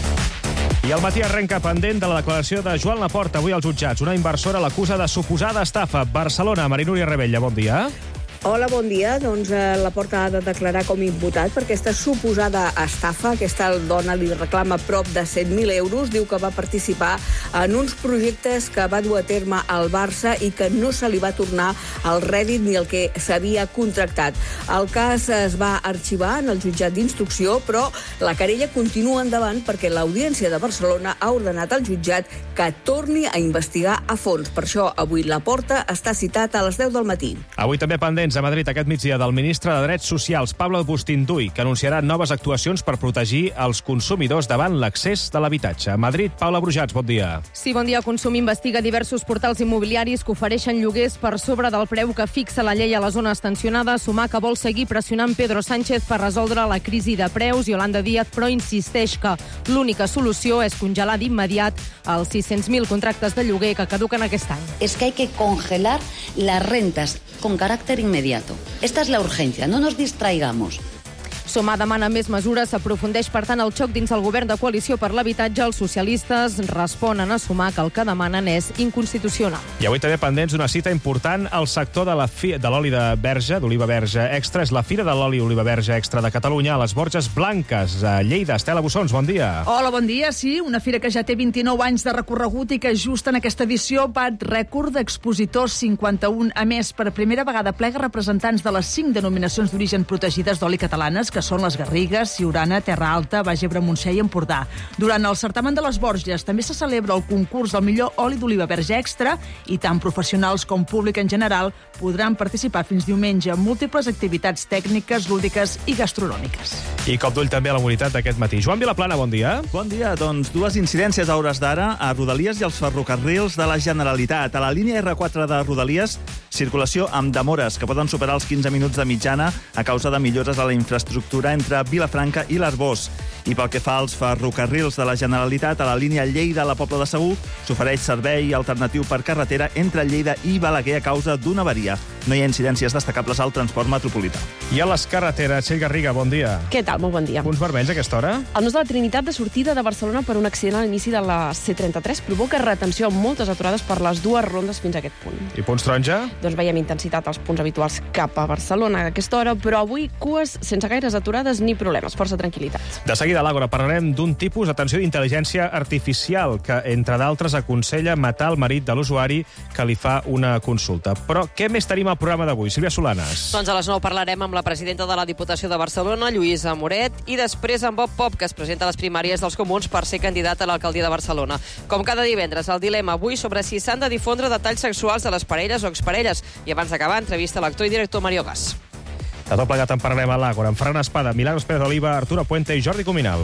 I el matí arrenca pendent de la declaració de Joan Laporta avui als jutjats. Una inversora l'acusa de suposada estafa. Barcelona, Marinúria Rebella, bon dia. Hola, bon dia. Doncs Laporta ha de declarar com imputat per aquesta suposada estafa. Aquesta dona li reclama prop de 100.000 euros. Diu que va participar en uns projectes que va dur a terme al Barça i que no se li va tornar el rèdit ni el que s'havia contractat. El cas es va arxivar en el jutjat d'instrucció, però la querella continua endavant perquè l'Audiència de Barcelona ha ordenat al jutjat que torni a investigar a fons. Per això, avui Laporta està citat a les 10 del matí. Avui també pendents a Madrid aquest migdia del ministre de Drets Socials, Pablo Agustín-Duy, que anunciarà noves actuacions per protegir els consumidors davant l'accés de l'habitatge. A Madrid, Paula Brujats, bon dia. Sí, bon dia. Consum investiga diversos portals immobiliaris que ofereixen lloguers per sobre del preu que fixa la llei a les zones tensionades. Sumar que vol seguir pressionant Pedro Sánchez per resoldre la crisi de preus. Yolanda Díaz, però, insisteix que l'única solució és congelar d'immediat els 600.000 contractes de lloguer que caduquen aquest any. Es que hay que congelar las rentas con carácter inmediato. Esta es la urgencia, no nos distraigamos. Sumar demana més mesures, s'aprofundeix, per tant, el xoc dins el govern de coalició per l'habitatge. Els socialistes responen a Sumar que el que demanen és inconstitucional. I avui també pendents d'una cita important al sector de l'oli de verge, d'oliva verge extra. És la Fira de l'Oli Oliva Verge Extra de Catalunya a les Borges Blanques, a Lleida. Estela Bussons, bon dia. Hola, bon dia. Sí, una fira que ja té 29 anys de recorregut i que just en aquesta edició bat rècord d'expositors, 51. A més, per primera vegada plega representants de les 5 denominacions d'origen protegides d'oli catalanes, que són les Garrigues, Siurana, Terra Alta, Baix Ebre, Montseny i Empordà. Durant el certamen de les Borges també se celebra el concurs del millor oli d'oliva verge extra i tant professionals com públic en general podran participar fins diumenge en múltiples activitats tècniques, lúdiques i gastronòmiques. I cop d'ull també a la mobilitat d'aquest matí. Joan Vilaplana, bon dia. Bon dia. Doncs 2 incidències a hores d'ara a Rodalies i als ferrocarrils de la Generalitat. A la línia R4 de Rodalies, circulació amb demores que poden superar els 15 minuts de mitjana a causa de millores a la infraestructura entre Vilafranca i l'Arboç. I pel que fa als ferrocarrils de la Generalitat, a la línia Lleida a la Pobla de Segur s'ofereix servei alternatiu per carretera entre Lleida i Balaguer a causa d'una avaria. No hi ha incidències destacables al transport metropolità. I a les carreteres, Txell Garriga, bon dia. Què tal? Molt bon dia. Punts vermells a aquesta hora? El nus de la Trinitat de sortida de Barcelona per un accident a l'inici de la C33 provoca retenció amb moltes aturades per les 2 rondes fins a aquest punt. I punts taronja? Doncs veiem intensitat als punts habituals cap a Barcelona a aquesta hora, però avui cues sense gaires aturades ni problemes, força tranquil·litat. De seguida a l'Àgora parlarem d'un tipus, atenció, d'intel·ligència artificial que, entre d'altres, aconsella matar el marit de l'usuari que li fa una consulta. Però què més tenim al programa d'avui? Sílvia Solanes. Doncs a les 9 parlarem amb la presidenta de la Diputació de Barcelona, Lluïsa Moret, i després amb Bob Pop, que es presenta a les primàries dels Comuns per ser candidat a l'alcaldia de Barcelona. Com cada divendres, el dilema avui sobre si s'han de difondre detalls sexuals de les parelles o exparelles. I abans d'acabar, entrevista a l'actor i director Mario Gas. De tot plegat en parlarem a l'Àgora, amb Ferran Espada, Milagros Pérez Oliva, Arturo Puente i Jordi Cuminal.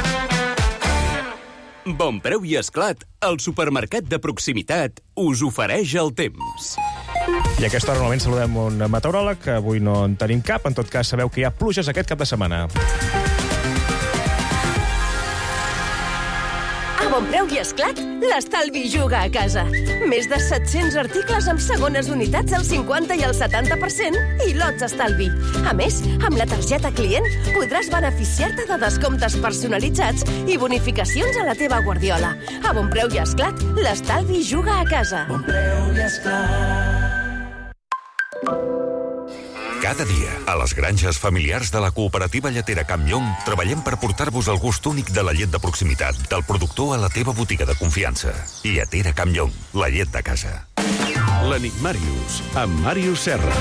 Bon Preu i Esclat, el supermercat de proximitat, us ofereix el temps. I a aquesta hora normalment saludem un meteoròleg, que avui no en tenim cap. En tot cas, sabeu que hi ha pluges aquest cap de setmana. A Bon Preu i Esclat, l'estalvi juga a casa. Més de 700 articles amb segones unitats al 50 i al 70% i lots estalvi. A més, amb la targeta client podràs beneficiar-te de descomptes personalitzats i bonificacions a la teva guardiola. A Bon Preu i Esclat, l'estalvi juga a casa. Bon Preu i Esclat. Cada dia, a les granges familiars de la cooperativa lletera Camp Llong, treballem per portar-vos el gust únic de la llet de proximitat, del productor a la teva botiga de confiança. Lletera Camp Llong, la llet de casa. L'Enigmàrius, amb Màrius Serra.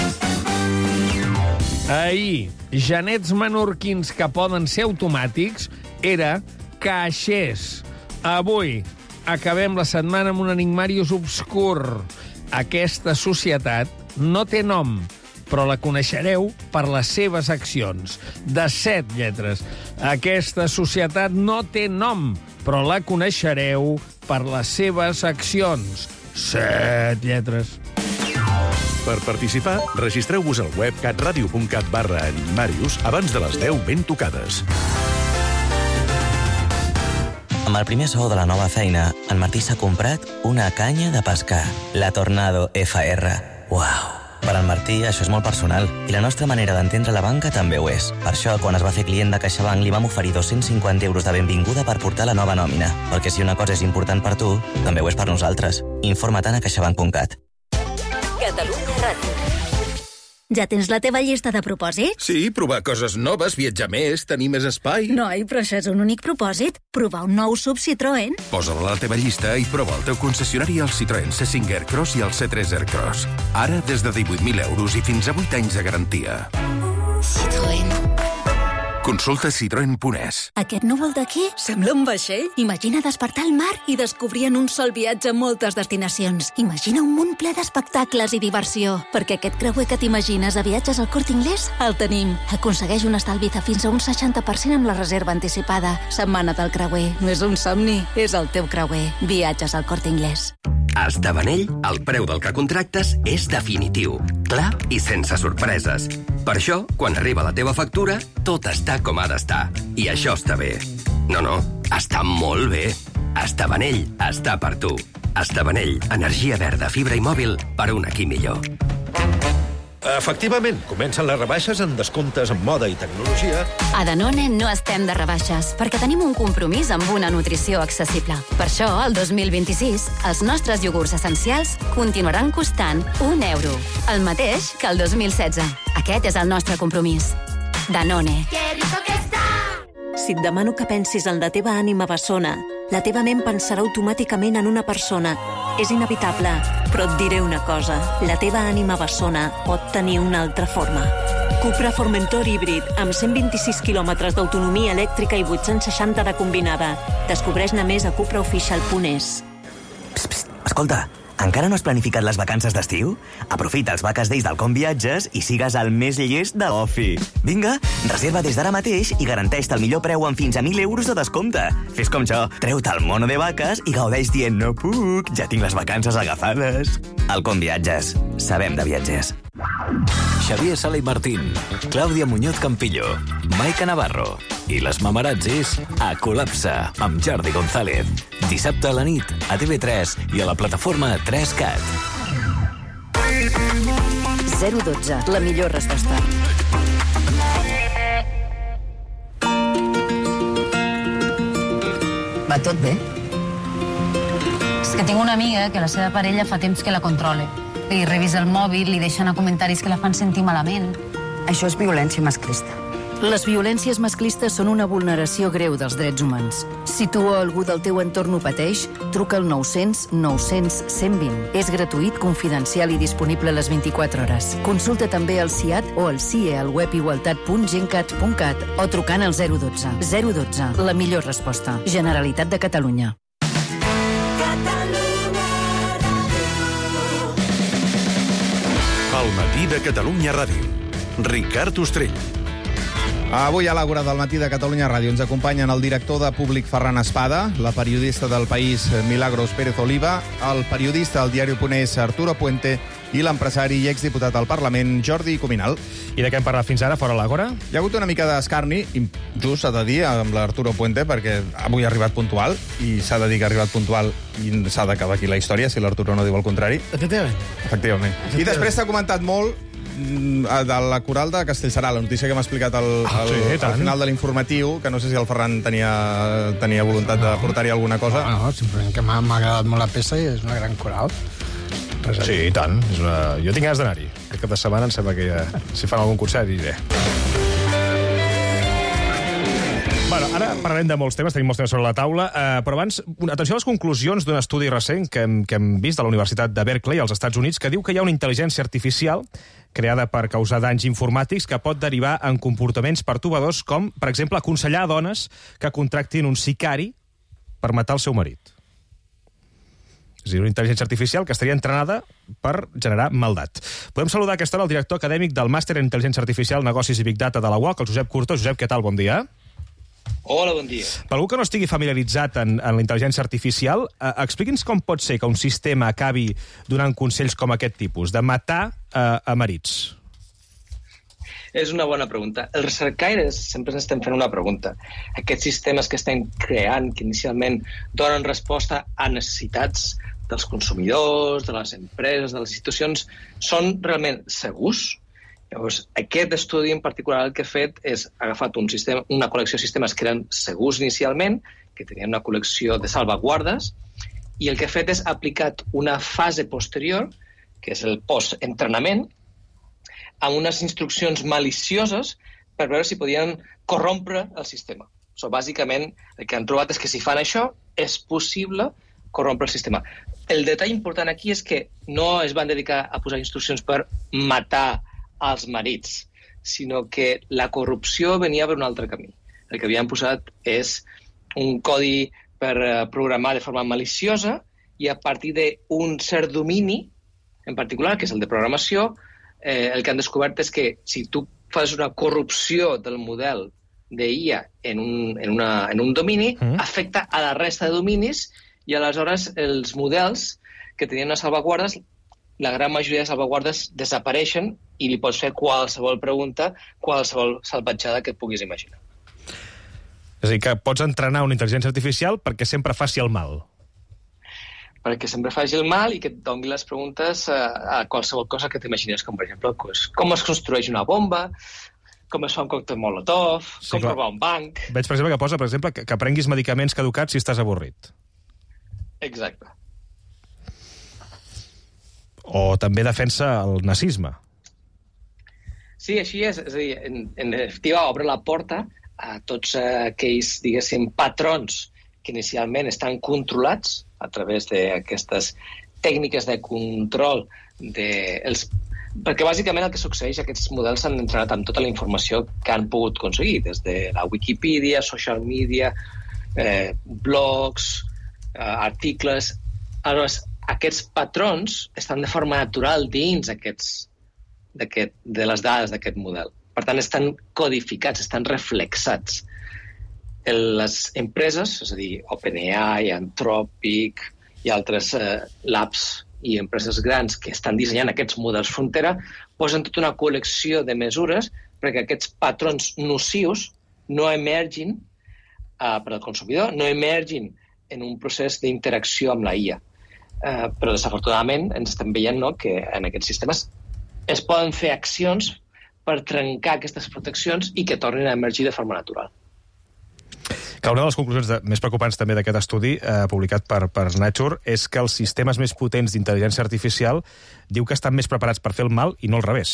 Ahir, genets menorquins que poden ser automàtics era caixers. Avui, acabem la setmana amb un Enigmàrius obscur. Aquesta societat no té nom, però la coneixereu per les seves accions. De 7 lletres. Aquesta societat no té nom, però la coneixereu per les seves accions. 7 lletres. Per participar, registreu-vos al web catradio.cat/animarius abans de les 10 ben tocades. Amb el primer sou de la nova feina, en Martí s'ha comprat una canya de pescar, la Tornado FR. Uau! Per en Martí, això és molt personal, i la nostra manera d'entendre la banca també ho és. Per això, quan es va fer client de CaixaBank, li vam oferir 250 euros de benvinguda per portar la nova nòmina. Perquè si una cosa és important per tu, també ho és per nosaltres. Informa't a caixabank.cat. Catalunya Ràdio. Ja tens la teva llista de propòsits? Sí, provar coses noves, viatjar més, tenir més espai. Noi, però això és un únic propòsit. Provar un nou SUV Citroën. Posa-la a la teva llista i prova el teu concessionari al Citroën C5 Aircross i el C3 Aircross. Ara des de 18.000 euros i fins a 8 anys de garantia. Citroën. Consulta citroen.es. Aquest núvol d'aquí sembla un vaixell. Imagina despertar al mar i descobrir en un sol viatge moltes destinacions. Imagina un munt ple d'espectacles i diversió. Perquè aquest creuer que t'imagines a Viatges al Corte Inglés el tenim. Aconsegueix un estalvi de fins a un 60% amb la reserva anticipada. Setmana del creuer. No és un somni, és el teu creuer. Viatges al Corte Inglés. A Estabanell, el preu del que contractes és definitiu, clar i sense sorpreses. Per això, quan arriba la teva factura, tot està com ha d'estar. I això està bé. No, està molt bé. Estabanell està per tu. Estabanell, energia verda, fibra i mòbil per un aquí millor. Efectivament, comencen les rebaixes en descomptes en moda i tecnologia. A Danone no estem de rebaixes, perquè tenim un compromís amb una nutrició accessible. Per això, el 2026, els nostres iogurts essencials continuaran costant €1. El mateix que el 2016. Aquest és el nostre compromís. Danone. Que rico que està! Si et demano que pensis en la teva ànima bessona, la teva ment pensarà automàticament en una persona. És inevitable, però et diré una cosa. La teva ànima bessona pot tenir una altra forma. Cupra Formentor híbrid, amb 126 quilòmetres d'autonomia elèctrica i 860 de combinada. Descobreix-ne més a cupraofficial.es. Escolta, encara no has planificat les vacances d'estiu? Aprofita els Vaques Days del Com Viatges i sigues el més llest de l'ofi. Vinga, reserva des d'ara mateix i garanteix-te el millor preu amb fins a 1.000 euros de descompte. Fes com jo, treu-te el mono de vaques i gaudeix dient no puc, ja tinc les vacances agafades. El Com Viatges. Sabem de viatgers. Xavier Sala i Martín, Clàudia Muñoz Campillo, Maica Navarro i les Mamarazzis a Col·lapse amb Jordi González. Dissabte a la nit a TV3 i a la plataforma 3CAT. 012, la millor resposta. Va tot bé? És que tinc una amiga que la seva parella fa temps que la controla. Li revisa el mòbil, li deixa anar comentaris que la fan sentir malament. Això és violència masclista. Les violències masclistes són una vulneració greu dels drets humans. Si tu o algú del teu entorn ho pateix, truca al 900 900 120. És gratuït, confidencial i disponible a les 24 hores. Consulta també el CIAT o el CIE al web igualtat.gencat.cat o trucant al 012. 012, la millor resposta. Generalitat de Catalunya. El matí de Catalunya Ràdio. Ricard Ostrell. Avui a l'Àgora del matí de Catalunya Ràdio ens acompanyen el director de Públic Ferran Espada, la periodista del País Milagros Pérez Oliva, el periodista del diari.es Arturo Puente i l'empresari i exdiputat al Parlament Jordi Cuminal. I de què hem parlat fins ara, fora l'Àgora? Hi ha hagut una mica d'escarni, just s'ha de dir, amb l'Arturo Puente, perquè avui ha arribat puntual, i s'ha de dir que ha arribat puntual i s'ha d'acabar aquí la història, si l'Arturo no diu el contrari. Efectivament. I després s'ha comentat molt de la coral de Castellserà, la notícia que m'ha explicat al final de l'informatiu, que no sé si el Ferran tenia voluntat de portar-hi alguna cosa. No, simplement que m'ha agradat molt la peça i és una gran coral. Sí, i tant. Jo tinc ganes d'anar-hi. Aquest cap de setmana em sembla que si fan algun concert diré. Bueno, ara parlarem de molts temes, tenim molts temes sobre la taula, però abans, atenció a les conclusions d'un estudi recent que hem vist de la Universitat de Berkeley, als Estats Units, que diu que hi ha una intel·ligència artificial creada per causar danys informàtics que pot derivar en comportaments pertorbadors com, per exemple, aconsellar a dones que contractin un sicari per matar el seu marit. És a dir, una intel·ligència artificial que estaria entrenada per generar maldat. Podem saludar a aquesta hora el director acadèmic del Màster en Intel·ligència Artificial, Negocis i Big Data de la UOC, el Josep Curto. Josep, què tal? Bon dia. Hola, bon dia. Per algú que no estigui familiaritzat en la intel·ligència artificial, expliqui'ns com pot ser que un sistema acabi donant consells com aquest tipus, de matar a marits. És una bona pregunta. Els recercaires sempre ens estem fent una pregunta. Aquests sistemes que estem creant, que inicialment donen resposta a necessitats dels consumidors, de les empreses, de les institucions, són realment segurs? Llavors, aquest estudi en particular el que ha fet és agafat una col·lecció de sistemes que eren segurs inicialment, que tenien una col·lecció de salvaguardes, i el que ha fet és aplicat una fase posterior, que és el post-entrenament, amb unes instruccions malicioses per veure si podien corrompre el sistema. Bàsicament, el que han trobat és que si fan això, és possible corrompre el sistema. El detall important aquí és que no es van dedicar a posar instruccions per matar als marits, sinó que la corrupció venia per un altre camí. El que havien posat és un codi per programar de forma maliciosa i a partir d'un cert domini, en particular, que és el de programació, el que han descobert és que si tu fas una corrupció del model d'IA en un domini, afecta a la resta de dominis i aleshores els models que tenien unes salvaguardes, la gran majoria de salvaguardes desapareixen i li pots fer qualsevol pregunta, qualsevol salvatjada que et puguis imaginar. És a dir, que pots entrenar una intel·ligència artificial perquè sempre faci el mal. Perquè sempre faci el mal i que et doni les preguntes a qualsevol cosa que t'imagines, com per exemple com es construeix una bomba, com es fa un còctel molotov, com robar un banc... Veig, per exemple, que posa, per exemple, que prenguis medicaments caducats si estàs avorrit. Exacte. O també defensa el nazisme. Sí, així és. És a dir, en definitiva, obre la porta a tots aquells, diguéssim, patrons que inicialment estan controlats a través d'aquestes tècniques de control perquè bàsicament el que succeeix, aquests models s'han entrenat amb tota la informació que han pogut aconseguir, des de la Wikipedia, social media, blogs, articles. Aleshores, aquests patrons estan de forma natural dins de les dades d'aquest model. Per tant, estan codificats, estan reflexats. Les empreses, és a dir, OpenAI, Anthropic i altres labs i empreses grans que estan dissenyant aquests models frontera, posen tota una col·lecció de mesures perquè aquests patrons nocius no emergin per al consumidor, no emergin en un procés d'interacció amb la IA. Però, desafortunadament, ens estem veient que en aquests sistemes es poden fer accions per trencar aquestes proteccions i que tornin a emergir de forma natural. Que una de les conclusions més preocupants també d'aquest estudi publicat per Nature és que els sistemes més potents d'intel·ligència artificial diu que estan més preparats per fer el mal i no al revés.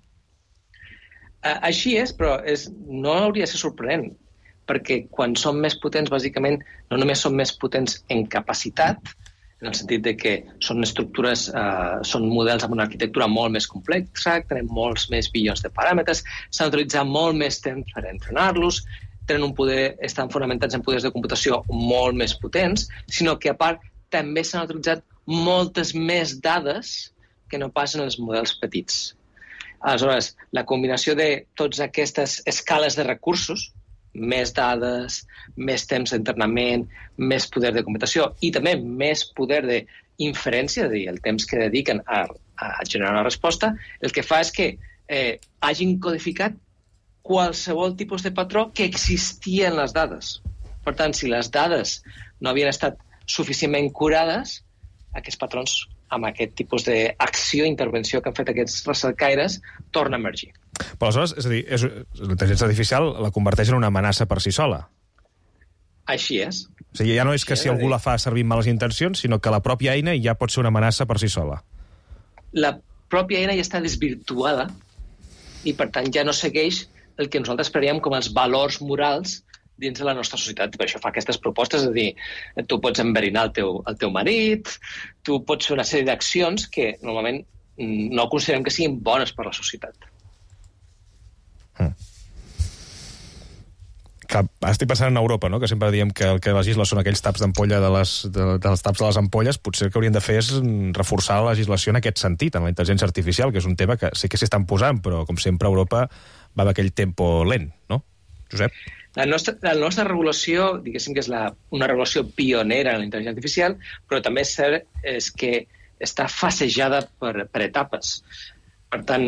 Així és, però no hauria de ser sorprenent, perquè quan són més potents, bàsicament, no només són més potents en capacitat, en el sentit de que són estructures, són models amb una arquitectura molt més complexa, tenen molts més bilions de paràmetres, s'ha d'utilitzar molt més temps per entrenar-los, tenen un poder, estan fonamentats en poders de computació molt més potents, sinó que a part també s'han utilitzat moltes més dades que no passen els models petits. Aleshores, la combinació de totes aquestes escales de recursos, més dades, més temps d'entrenament, més poder de computació i també més poder d'inferència, és a dir, el temps que dediquen a generar una resposta, el que fa és que hagin codificat qualsevol tipus de patró que existia en les dades. Per tant, si les dades no havien estat suficientment curades, aquests patrons amb aquest tipus d'acció, intervenció que han fet aquests recercaires, torna a emergir. Però aleshores, és a dir, la intel·ligència artificial la converteix en una amenaça per si sola. Així és. O sigui, ja no és que si algú la fa servir amb males intencions, sinó que la pròpia eina ja pot ser una amenaça per si sola. La pròpia eina ja està desvirtuada i, per tant, ja no segueix el que nosaltres esperíem com els valors morals dins de la nostra societat. Per això fa aquestes propostes, és a dir, tu pots enverinar el teu marit, tu pots fer una sèrie d'accions que normalment no considerem que siguin bones per la societat. estic pensant en Europa, no? Que sempre diem que el que legisla són aquells taps d'ampolla dels taps de les ampolles. Potser el que hauríem de fer és reforçar la legislació en aquest sentit, en la intel·ligència artificial, que és un tema que sé que s'estan posant, però, com sempre, Europa va d'aquell tempo lent, no? Josep? La nostra regulació, diguéssim que és una regulació pionera en la intel·ligència artificial, però també és cert que està facejada per etapes. Per tant,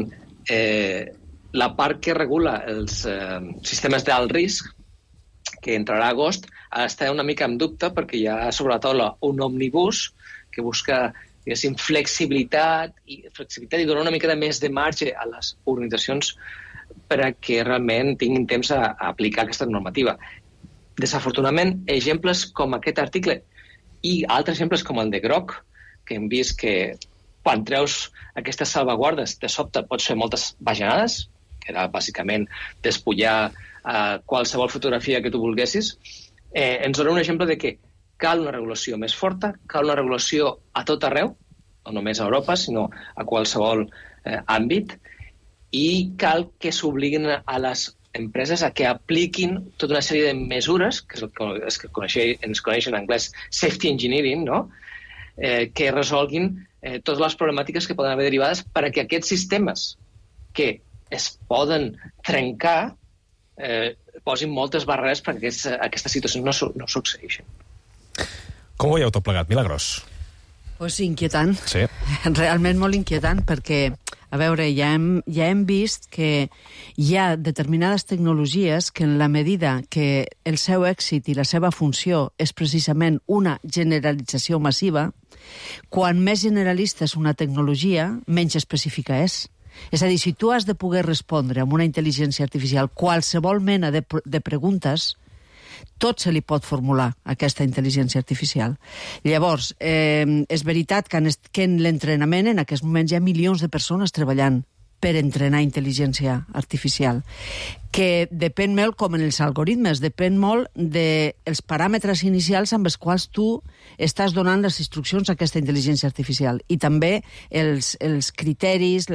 la part que regula els sistemes d'alt risc, que entrarà a agost, ha d'estar una mica en dubte perquè hi ha sobre la taula un òmnibus que busca, diguéssim, flexibilitat i donar una mica de més de marge a les organitzacions perquè realment tinguin temps a aplicar aquesta normativa. Desafortunadament, exemples com aquest article i altres exemples com el de Groc, que hem vist que quan treus aquestes salvaguardes de sobte pots fer moltes bajanades, que era bàsicament despullar qualsevol fotografia que tu volguessis, ens dona un exemple de que cal una regulació més forta, cal una regulació a tot arreu, no només a Europa, sinó a qualsevol àmbit, i cal que s'obliguin a les empreses a que apliquin tota una sèrie de mesures, que és el que ens coneix en anglès safety engineering, no? Que resolguin totes les problemàtiques que poden haver derivades perquè aquests sistemes que es poden trencar posin moltes barreres perquè aquestes situacions no succeeixin. Com ho veieu tot plegat, Milagros? Pues inquietant. Sí. Realment molt inquietant, perquè, a veure, ja hem vist que hi ha determinades tecnologies que en la medida que el seu èxit i la seva funció és precisament una generalització massiva, quan més generalista és una tecnologia, menys específica és. És a dir, si tu has de poder respondre amb una intel·ligència artificial qualsevol mena de preguntes, tot se li pot formular, aquesta intel·ligència artificial. Llavors, és veritat que en l'entrenament en aquests moments hi ha milions de persones treballant per entrenar intel·ligència artificial, que depèn molt, com en els algoritmes, depèn molt dels paràmetres inicials amb els quals tu estàs donant les instruccions a aquesta intel·ligència artificial. I també els criteris,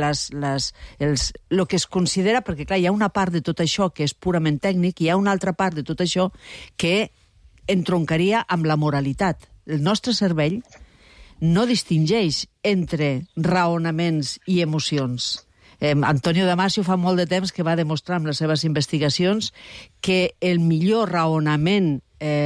el que es considera, perquè clar, hi ha una part de tot això que és purament tècnic, i hi ha una altra part de tot això que entroncaria amb la moralitat. El nostre cervell no distingeix entre raonaments i emocions. Antonio Damasio fa molt de temps que va demostrar amb les seves investigacions que el millor raonament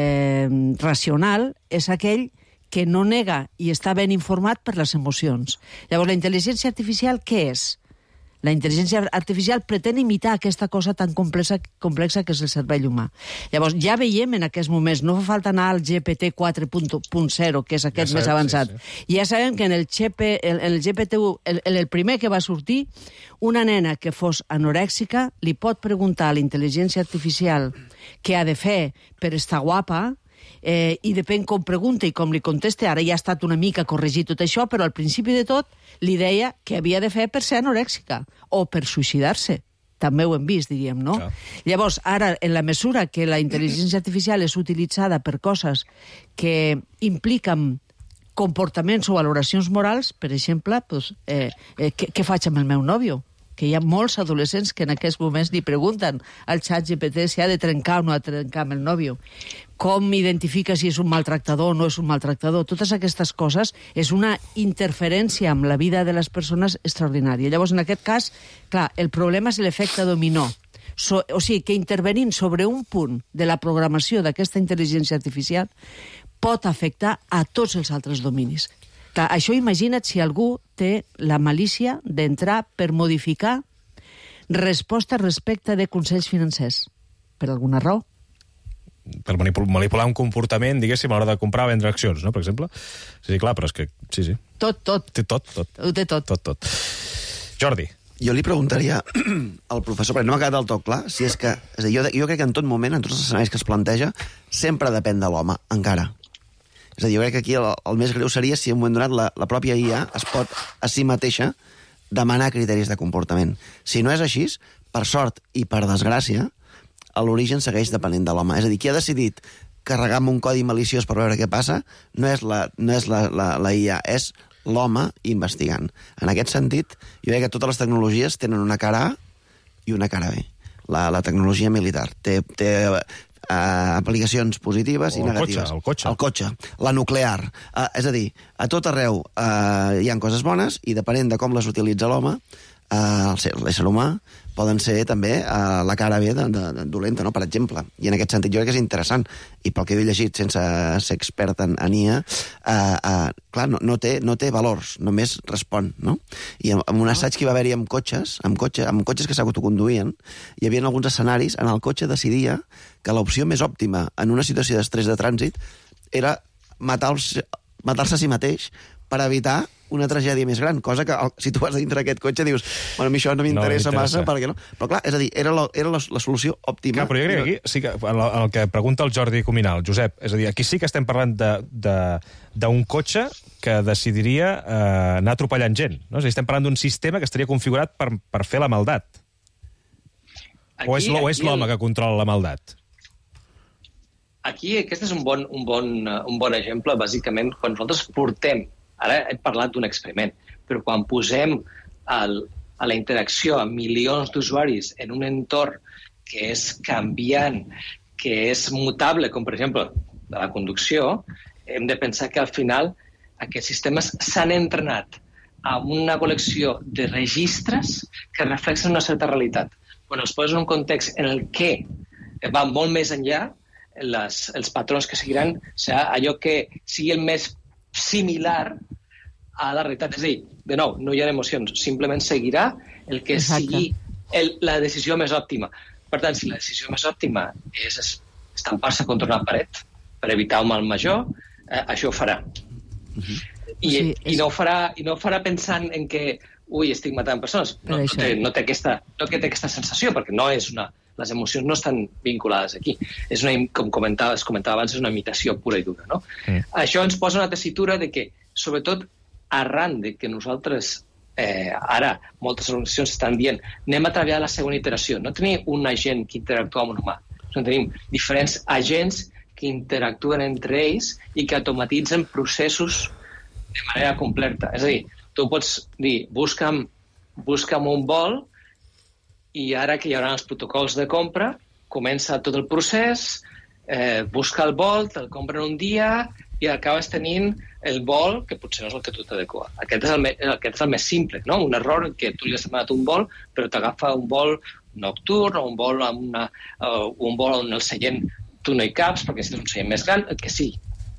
racional és aquell que no nega i està ben informat per les emocions. Llavors, la intel·ligència artificial què és? La intel·ligència artificial pretén imitar aquesta cosa tan complexa que és el cervell humà. Llavors, ja veiem en aquests moments, no fa falta anar al GPT 4.0, que és aquest més avançat. Sí. Ja sabem que en el GPT-1, el primer que va sortir, una nena que fos anorèxica li pot preguntar a la intel·ligència artificial què ha de fer per estar guapa, i depèn com pregunta i com li conteste. Ara ja ha estat una mica corregit tot això, però al principi de tot li deia que havia de fer per ser anorèxica o per suïcidar-se. També ho hem vist, diríem, no? Clar. Llavors, ara, en la mesura que la intel·ligència artificial és utilitzada per coses que impliquen comportaments o valoracions morals, per exemple, doncs, què faig amb el meu nòvio? Que hi ha molts adolescents que en aquests moments li pregunten al xat GPT si ha de trencar o no ha de trencar amb el nòvio. Com identifica si és un maltractador o no és un maltractador? Totes aquestes coses és una interferència amb la vida de les persones extraordinària. Llavors, en aquest cas, clar, el problema és l'efecte dominó. O sigui, que intervenint sobre un punt de la programació d'aquesta intel·ligència artificial pot afectar a tots els altres dominis. Clar, això imagina't si algú té la malícia d'entrar per modificar respostes respecte de consells financers. Per alguna raó. Per manipular un comportament, diguéssim, a l'hora de comprar o vendre accions, no?, per exemple. Sí, clar, però és que... Sí. Tot. Té tot. Ho té tot. Jordi. Jo li preguntaria al professor, perquè no m'ha quedat del tot clar, si és que... És a dir, jo crec que en tot moment, en tots els escenaris que es planteja, sempre depèn de l'home, encara. És a dir, jo crec que aquí el més greu seria si en un moment donat la pròpia IA es pot a si mateixa demanar criteris de comportament. Si no és així, per sort i per desgràcia, l'origen segueix depenent de l'home. És a dir, qui ha decidit carregar amb un codi maliciós per veure què passa no és la IA, és l'home investigant. En aquest sentit, jo crec que totes les tecnologies tenen una cara A i una cara B. La tecnologia militar té aplicacions positives i negatives. El cotxe. La nuclear. És a dir, a tot arreu hi ha coses bones i depenent de com les utilitza l'home, l'ésser humà, poden ser també la cara B dolenta, no? Per exemple. I en aquest sentit jo crec que és interessant. I pel que he llegit sense ser expert en IA, clar, no té valors, només respon, no? I en un assaig que hi va haver-hi amb cotxes que s'autoconduïen, hi havia alguns escenaris en el cotxe decidia que l'opció més òptima en una situació d'estrès de trànsit era matar-se a si mateix per evitar una tragèdia més gran, cosa que si tu vas dintre d'aquest cotxe dius, bueno, a mi això no m'interessa massa, perquè no? Però clar, és a dir, era la solució òptima. Clar, però jo crec que aquí sí que el que pregunta el Jordi Cuminal, Josep, és a dir, aquí sí que estem parlant d'un cotxe que decidiria anar atropellant gent, no? És a dir, estem parlant d'un sistema que estaria configurat per fer la maldat. O és l'home que controla la maldat? Aquí aquest és un bon exemple, bàsicament, quan nosaltres portem, ara hem parlat d'un experiment, però quan posem a la interacció amb milions d'usuaris en un entorn que és canviant, que és mutable, com per exemple de la conducció, hem de pensar que al final aquests sistemes s'han entrenat amb una col·lecció de registres que reflexen una certa realitat. Quan els poses en un context en el que va molt més enllà, els patrons que seguiran serà allò que sigui el més similar a la realitat. És a dir, de nou, no hi ha emocions, simplement seguirà el que sigui la decisió més òptima. Per tant, si la decisió més òptima és estampar-se contra una paret per evitar un mal major, això ho farà. I no ho farà pensant en que estic matant persones. No té aquesta sensació, perquè no és les emocions no estan vinculades aquí. Com es comentava abans, és una imitació pura i dura. No? Això ens posa una tessitura de que, sobretot, arran de que nosaltres, ara, moltes organitzacions estan dient anem a treballar la segona iteració. No tenim un agent que interactua amb un humà. Tenim diferents agents que interactuen entre ells i que automatitzen processos de manera completa. És a dir, tu pots dir, busca'm un vol, i ara que hi haurà els protocols de compra, comença tot el procés, busca el vol, te'l compren un dia i acabes tenint el vol que potser no és el que tu t'adequa. Aquest és el més simple, no? Un error que tu li has demanat un vol, però t'agafa un vol nocturn o un vol on el seient tu no hi caps perquè si és un seient més gran, el que sí.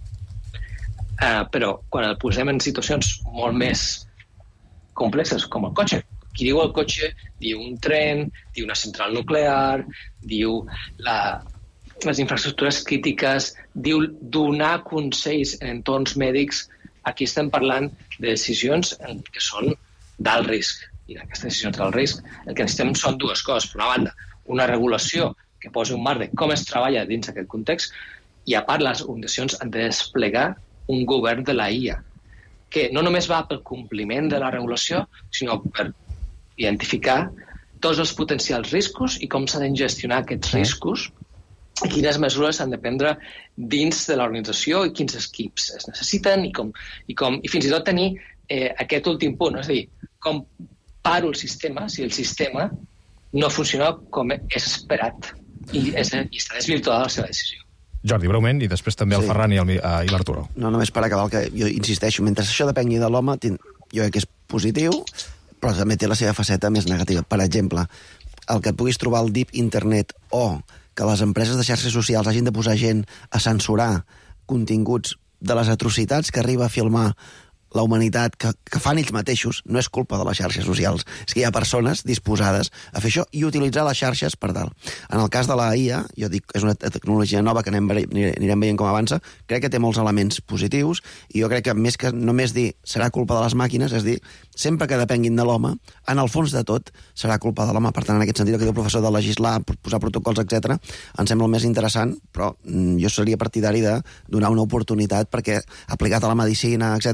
Però quan el posem en situacions molt més complexes, com el cotxe, qui diu el cotxe, diu un tren, diu una central nuclear, diu les infraestructures crítiques, diu donar consells en entorns mèdics. Aquí estem parlant de decisions que són d'alt risc. I d'aquestes decisions d'alt risc el que necessitem són dues coses. Per una banda, una regulació que posi un marc de com es treballa dins d'aquest context i a part les organitzacions han de desplegar un govern de la IA que no només va pel compliment de la regulació, sinó per identificar tots els potencials riscos i com s'han de gestionar aquests riscos i quines mesures s'han de prendre dins de l'organització i quins equips es necessiten i fins i tot tenir aquest últim punt, és a dir, com paro el sistema si el sistema no funciona com és esperat i està desvirtuada la seva decisió. Jordi, breument, i després també el Ferran i l'Arturo. No, només per acabar, que jo insisteixo, mentre això depengui de l'home, jo crec que és positiu, però també té la seva faceta més negativa. Per exemple, el que et puguis trobar al deep internet o que les empreses de xarxes socials hagin de posar gent a censurar continguts de les atrocitats que arriba a filmar la humanitat, que fan ells mateixos, no és culpa de les xarxes socials. És que hi ha persones disposades a fer això i utilitzar les xarxes per dalt. En el cas de la IA, jo dic, és una tecnologia nova que anirem veient com avança, crec que té molts elements positius i jo crec que més que només dir serà culpa de les màquines, és dir, sempre que depenguin de l'home, en el fons de tot serà culpa de l'home. Per tant, en aquest sentit, el que diu el professor de legislar, posar protocols, etc, em sembla el més interessant, però jo seria partidari de donar una oportunitat perquè aplicat a la medicina, etc,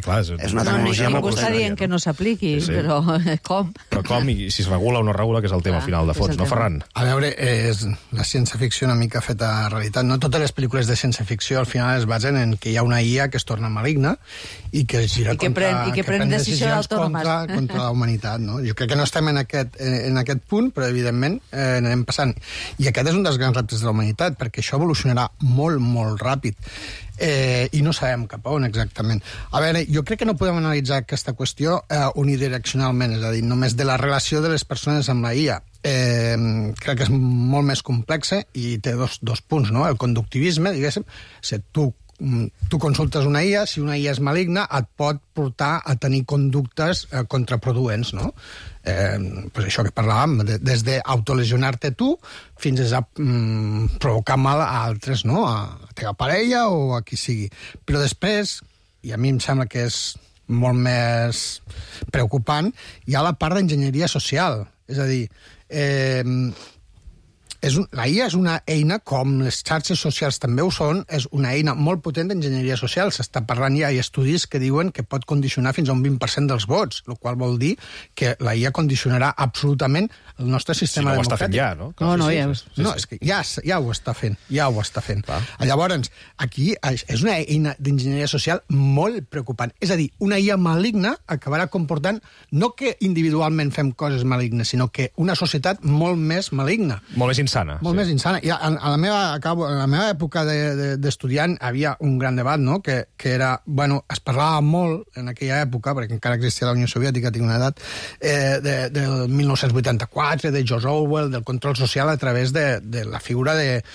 clar, és una tecnologia molt ningú està dient que no s'apliqui, però com? Però com, i si es regula o no regula, que és el tema final de fons, no, Ferran? A veure, és la ciència-ficció una mica feta realitat. No totes les pel·lícules de ciència-ficció al final es basen en que hi ha una IA que es torna maligna i que gira que pren decisions autònomes contra la humanitat. No? Jo crec que no estem en aquest punt, però evidentment anem passant. I aquest és un dels grans reptes de la humanitat, perquè això evolucionarà molt, molt ràpid. I no sabem cap a on exactament. A veure, jo crec que no podem analitzar aquesta qüestió unidireccionalment, és a dir, només de la relació de les persones amb la IA. Crec que és molt més complexa i té dos punts, no? El conductivisme, diguéssim, tu consultes una IA, si una IA és maligna, et pot portar a tenir conductes contraproduents, no? Pues això que parlàvem, des d'autolesionar-te tu fins a provocar mal a altres, no? A la teva parella o a qui sigui. Però després, i a mi em sembla que és molt més preocupant, hi ha la part d'enginyeria social. És a dir, la IA és una eina, com les xarxes socials també ho són, és una eina molt potent d'enginyeria social. S'està parlant ja, hi ha estudis que diuen que pot condicionar fins a un 20% dels vots, el qual vol dir que la IA condicionarà absolutament el nostre sistema democràtic. Si no ho està fent ja, no? No, és que ja ho està fent, Llavors, aquí és una eina d'enginyeria social molt preocupant. És a dir, una IA maligna acabarà comportant no que individualment fem coses malignes, sinó que una societat molt més maligna. Molt més insana. Molt més insana. I a la meva època d'estudiant havia un gran debat, no?, que era, bueno, es parlava molt en aquella època, perquè encara existia la Unió Soviètica, tinc una edat, del 1984, de George Orwell, del control social a través de la figura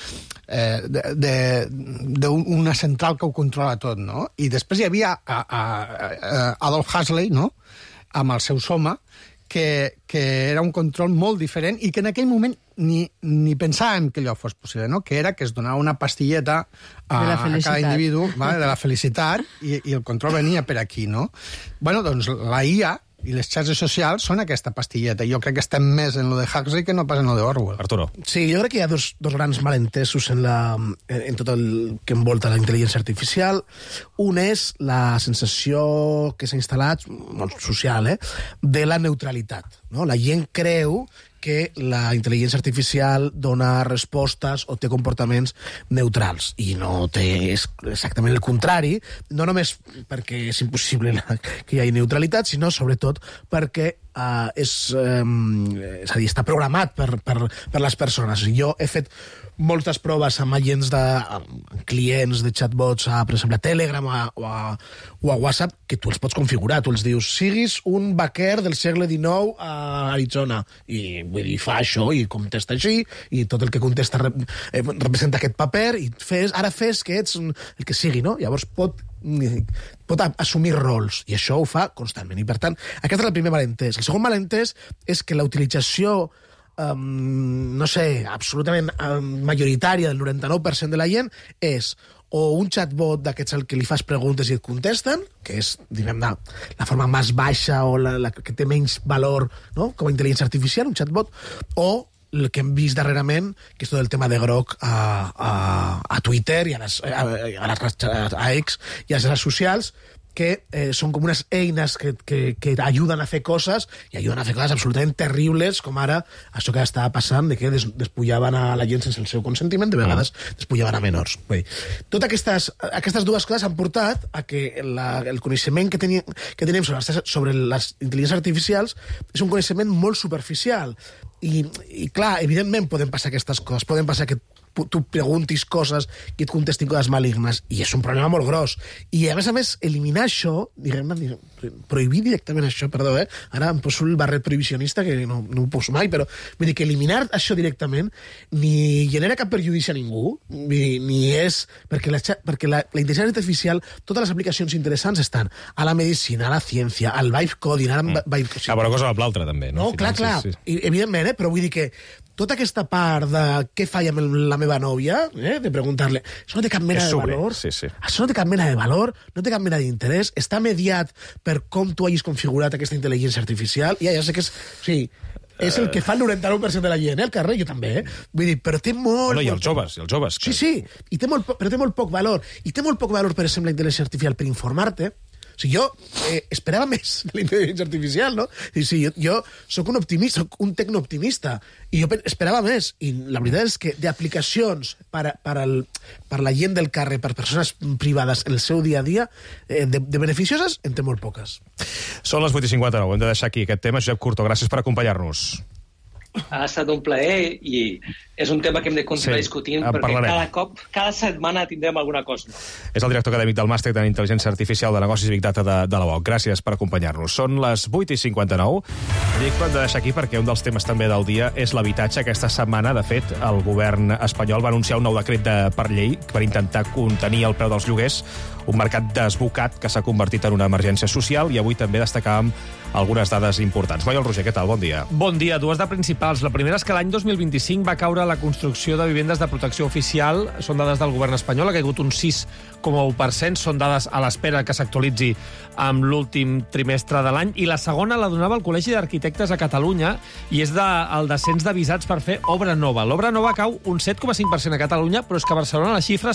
d'una central que ho controla tot, no? I després hi havia Adolf Huxley, no?, amb el seu Soma, que era un control molt diferent i que en aquell moment ni pensàvem que allò fos possible, no? Que era que es donava una pastilleta a cada individu, de la felicitat, i el control venia per aquí, no? Bueno, doncs la IA i les xarxes socials són aquesta pastilleta. Jo crec que estem més en lo de Huxley que no pas en lo de Orwell. Arturo. Sí, jo crec que hi ha dos grans malentesos en tot el que envolta la intel·ligència artificial. Un és la sensació que s'ha instal·lat, molt social, de la neutralitat. No? La gent creu que la intel·ligència artificial dona respostes o té comportaments neutrals. I no té exactament el contrari, no només perquè és impossible que hi hagi neutralitat, sinó sobretot perquè és a dir, està programat per les persones. Jo he fet moltes proves amb agents amb clients de chatbots, per exemple, a Telegram o a WhatsApp, que tu els pots configurar. Tu els dius, siguis un vaquer del segle XIX a Arizona. I vull dir, fa això i contesta així, i tot el que contesta representa aquest paper, i ara fes que ets el que sigui, no? Llavors pot assumir rols, i això ho fa constantment. I, per tant, aquest és el primer malentès. El segon malentès és que la utilització no sé, absolutament majoritària del 99% de la gent és o un chatbot d'aquests al que li fas preguntes i et contesten, que és, diguem-ne, la forma més baixa o la que té menys valor, no?, com a intel·ligència artificial, un chatbot, o el que hem vist darrerament, que és tot el tema de Grok a Twitter i a X i a les xarxes socials, que són com unes eines que ajuden a fer coses, i ajuden a fer coses absolutament terribles, com ara això que estava passant, de que despullaven a la gent sense el seu consentiment, de vegades despullaven a menors. Vull dir, totes aquestes dues coses han portat a que el coneixement que tenim sobre les intel·ligències artificials és un coneixement molt superficial. I clar, evidentment poden passar aquestes coses, poden passar que tu preguntis coses i et contestin coses malignes, i és un problema molt gros. I a més, eliminar això, diguem-ne, prohibir directament això, perdó, ara em poso el barret prohibicionista, que no ho poso mai, però vull dir que eliminar això directament ni genera cap perjudici a ningú, ni és... Perquè la intel·ligència artificial, totes les aplicacions interessants estan a la medicina, a la ciència, al vibe coding, però una cosa va amb l'altra, també. No, clar. I, evidentment, però vull dir que tota aquesta part de què falla amb la meva nòvia, de preguntar-li, això no té cap mena de valor, això no té cap mena de valor, no té cap mena d'interès, està mediat per com tu hagis configurat aquesta intel·ligència artificial, i ja sé que és... Sí, és el que fa el 99% de la gent, al carrer, jo també, vull dir, però té molt... I els joves. Sí, però té molt poc valor. I té molt poc valor, per exemple, la intel·ligència artificial per informar-te, O sigui, jo esperava més de la intel·ligència artificial, no? I sí, jo soc un optimista, soc un tecnooptimista, i jo esperava més. I la veritat és que d'aplicacions per la gent del carrer, per persones privades en el seu dia a dia, de beneficioses, en té molt poques. Són les 8:59. Hem de deixar aquí aquest tema. Josep Curto, gràcies per acompanyar-nos. Ha estat un plaer i és un tema que hem de continuar discutint perquè cada setmana tindrem alguna cosa. És el director acadèmic del Màster en Intel·ligència Artificial de Negocis i Big Data de la UOC. Gràcies per acompanyar-nos. Són les 8:59. Dic que hem de deixar aquí perquè un dels temes també del dia és l'habitatge. Aquesta setmana, de fet, el govern espanyol va anunciar un nou decret per llei per intentar contenir el preu dels lloguers, un mercat desbocat que s'ha convertit en una emergència social, i avui també destacàvem algunes dades importants. Noia, el Roger, què tal? Bon dia. Bon dia. Dues de principals. La primera és que l'any 2025 va caure la construcció de vivendes de protecció oficial. Són dades del govern espanyol, ha caigut un 6,1%. Són dades a l'espera que s'actualitzi amb l'últim trimestre de l'any. I la segona la donava el Col·legi d'Arquitectes a Catalunya i és el descens d'avisats per fer obra nova. L'obra nova cau un 7,5% a Catalunya, però és que a Barcelona les xifres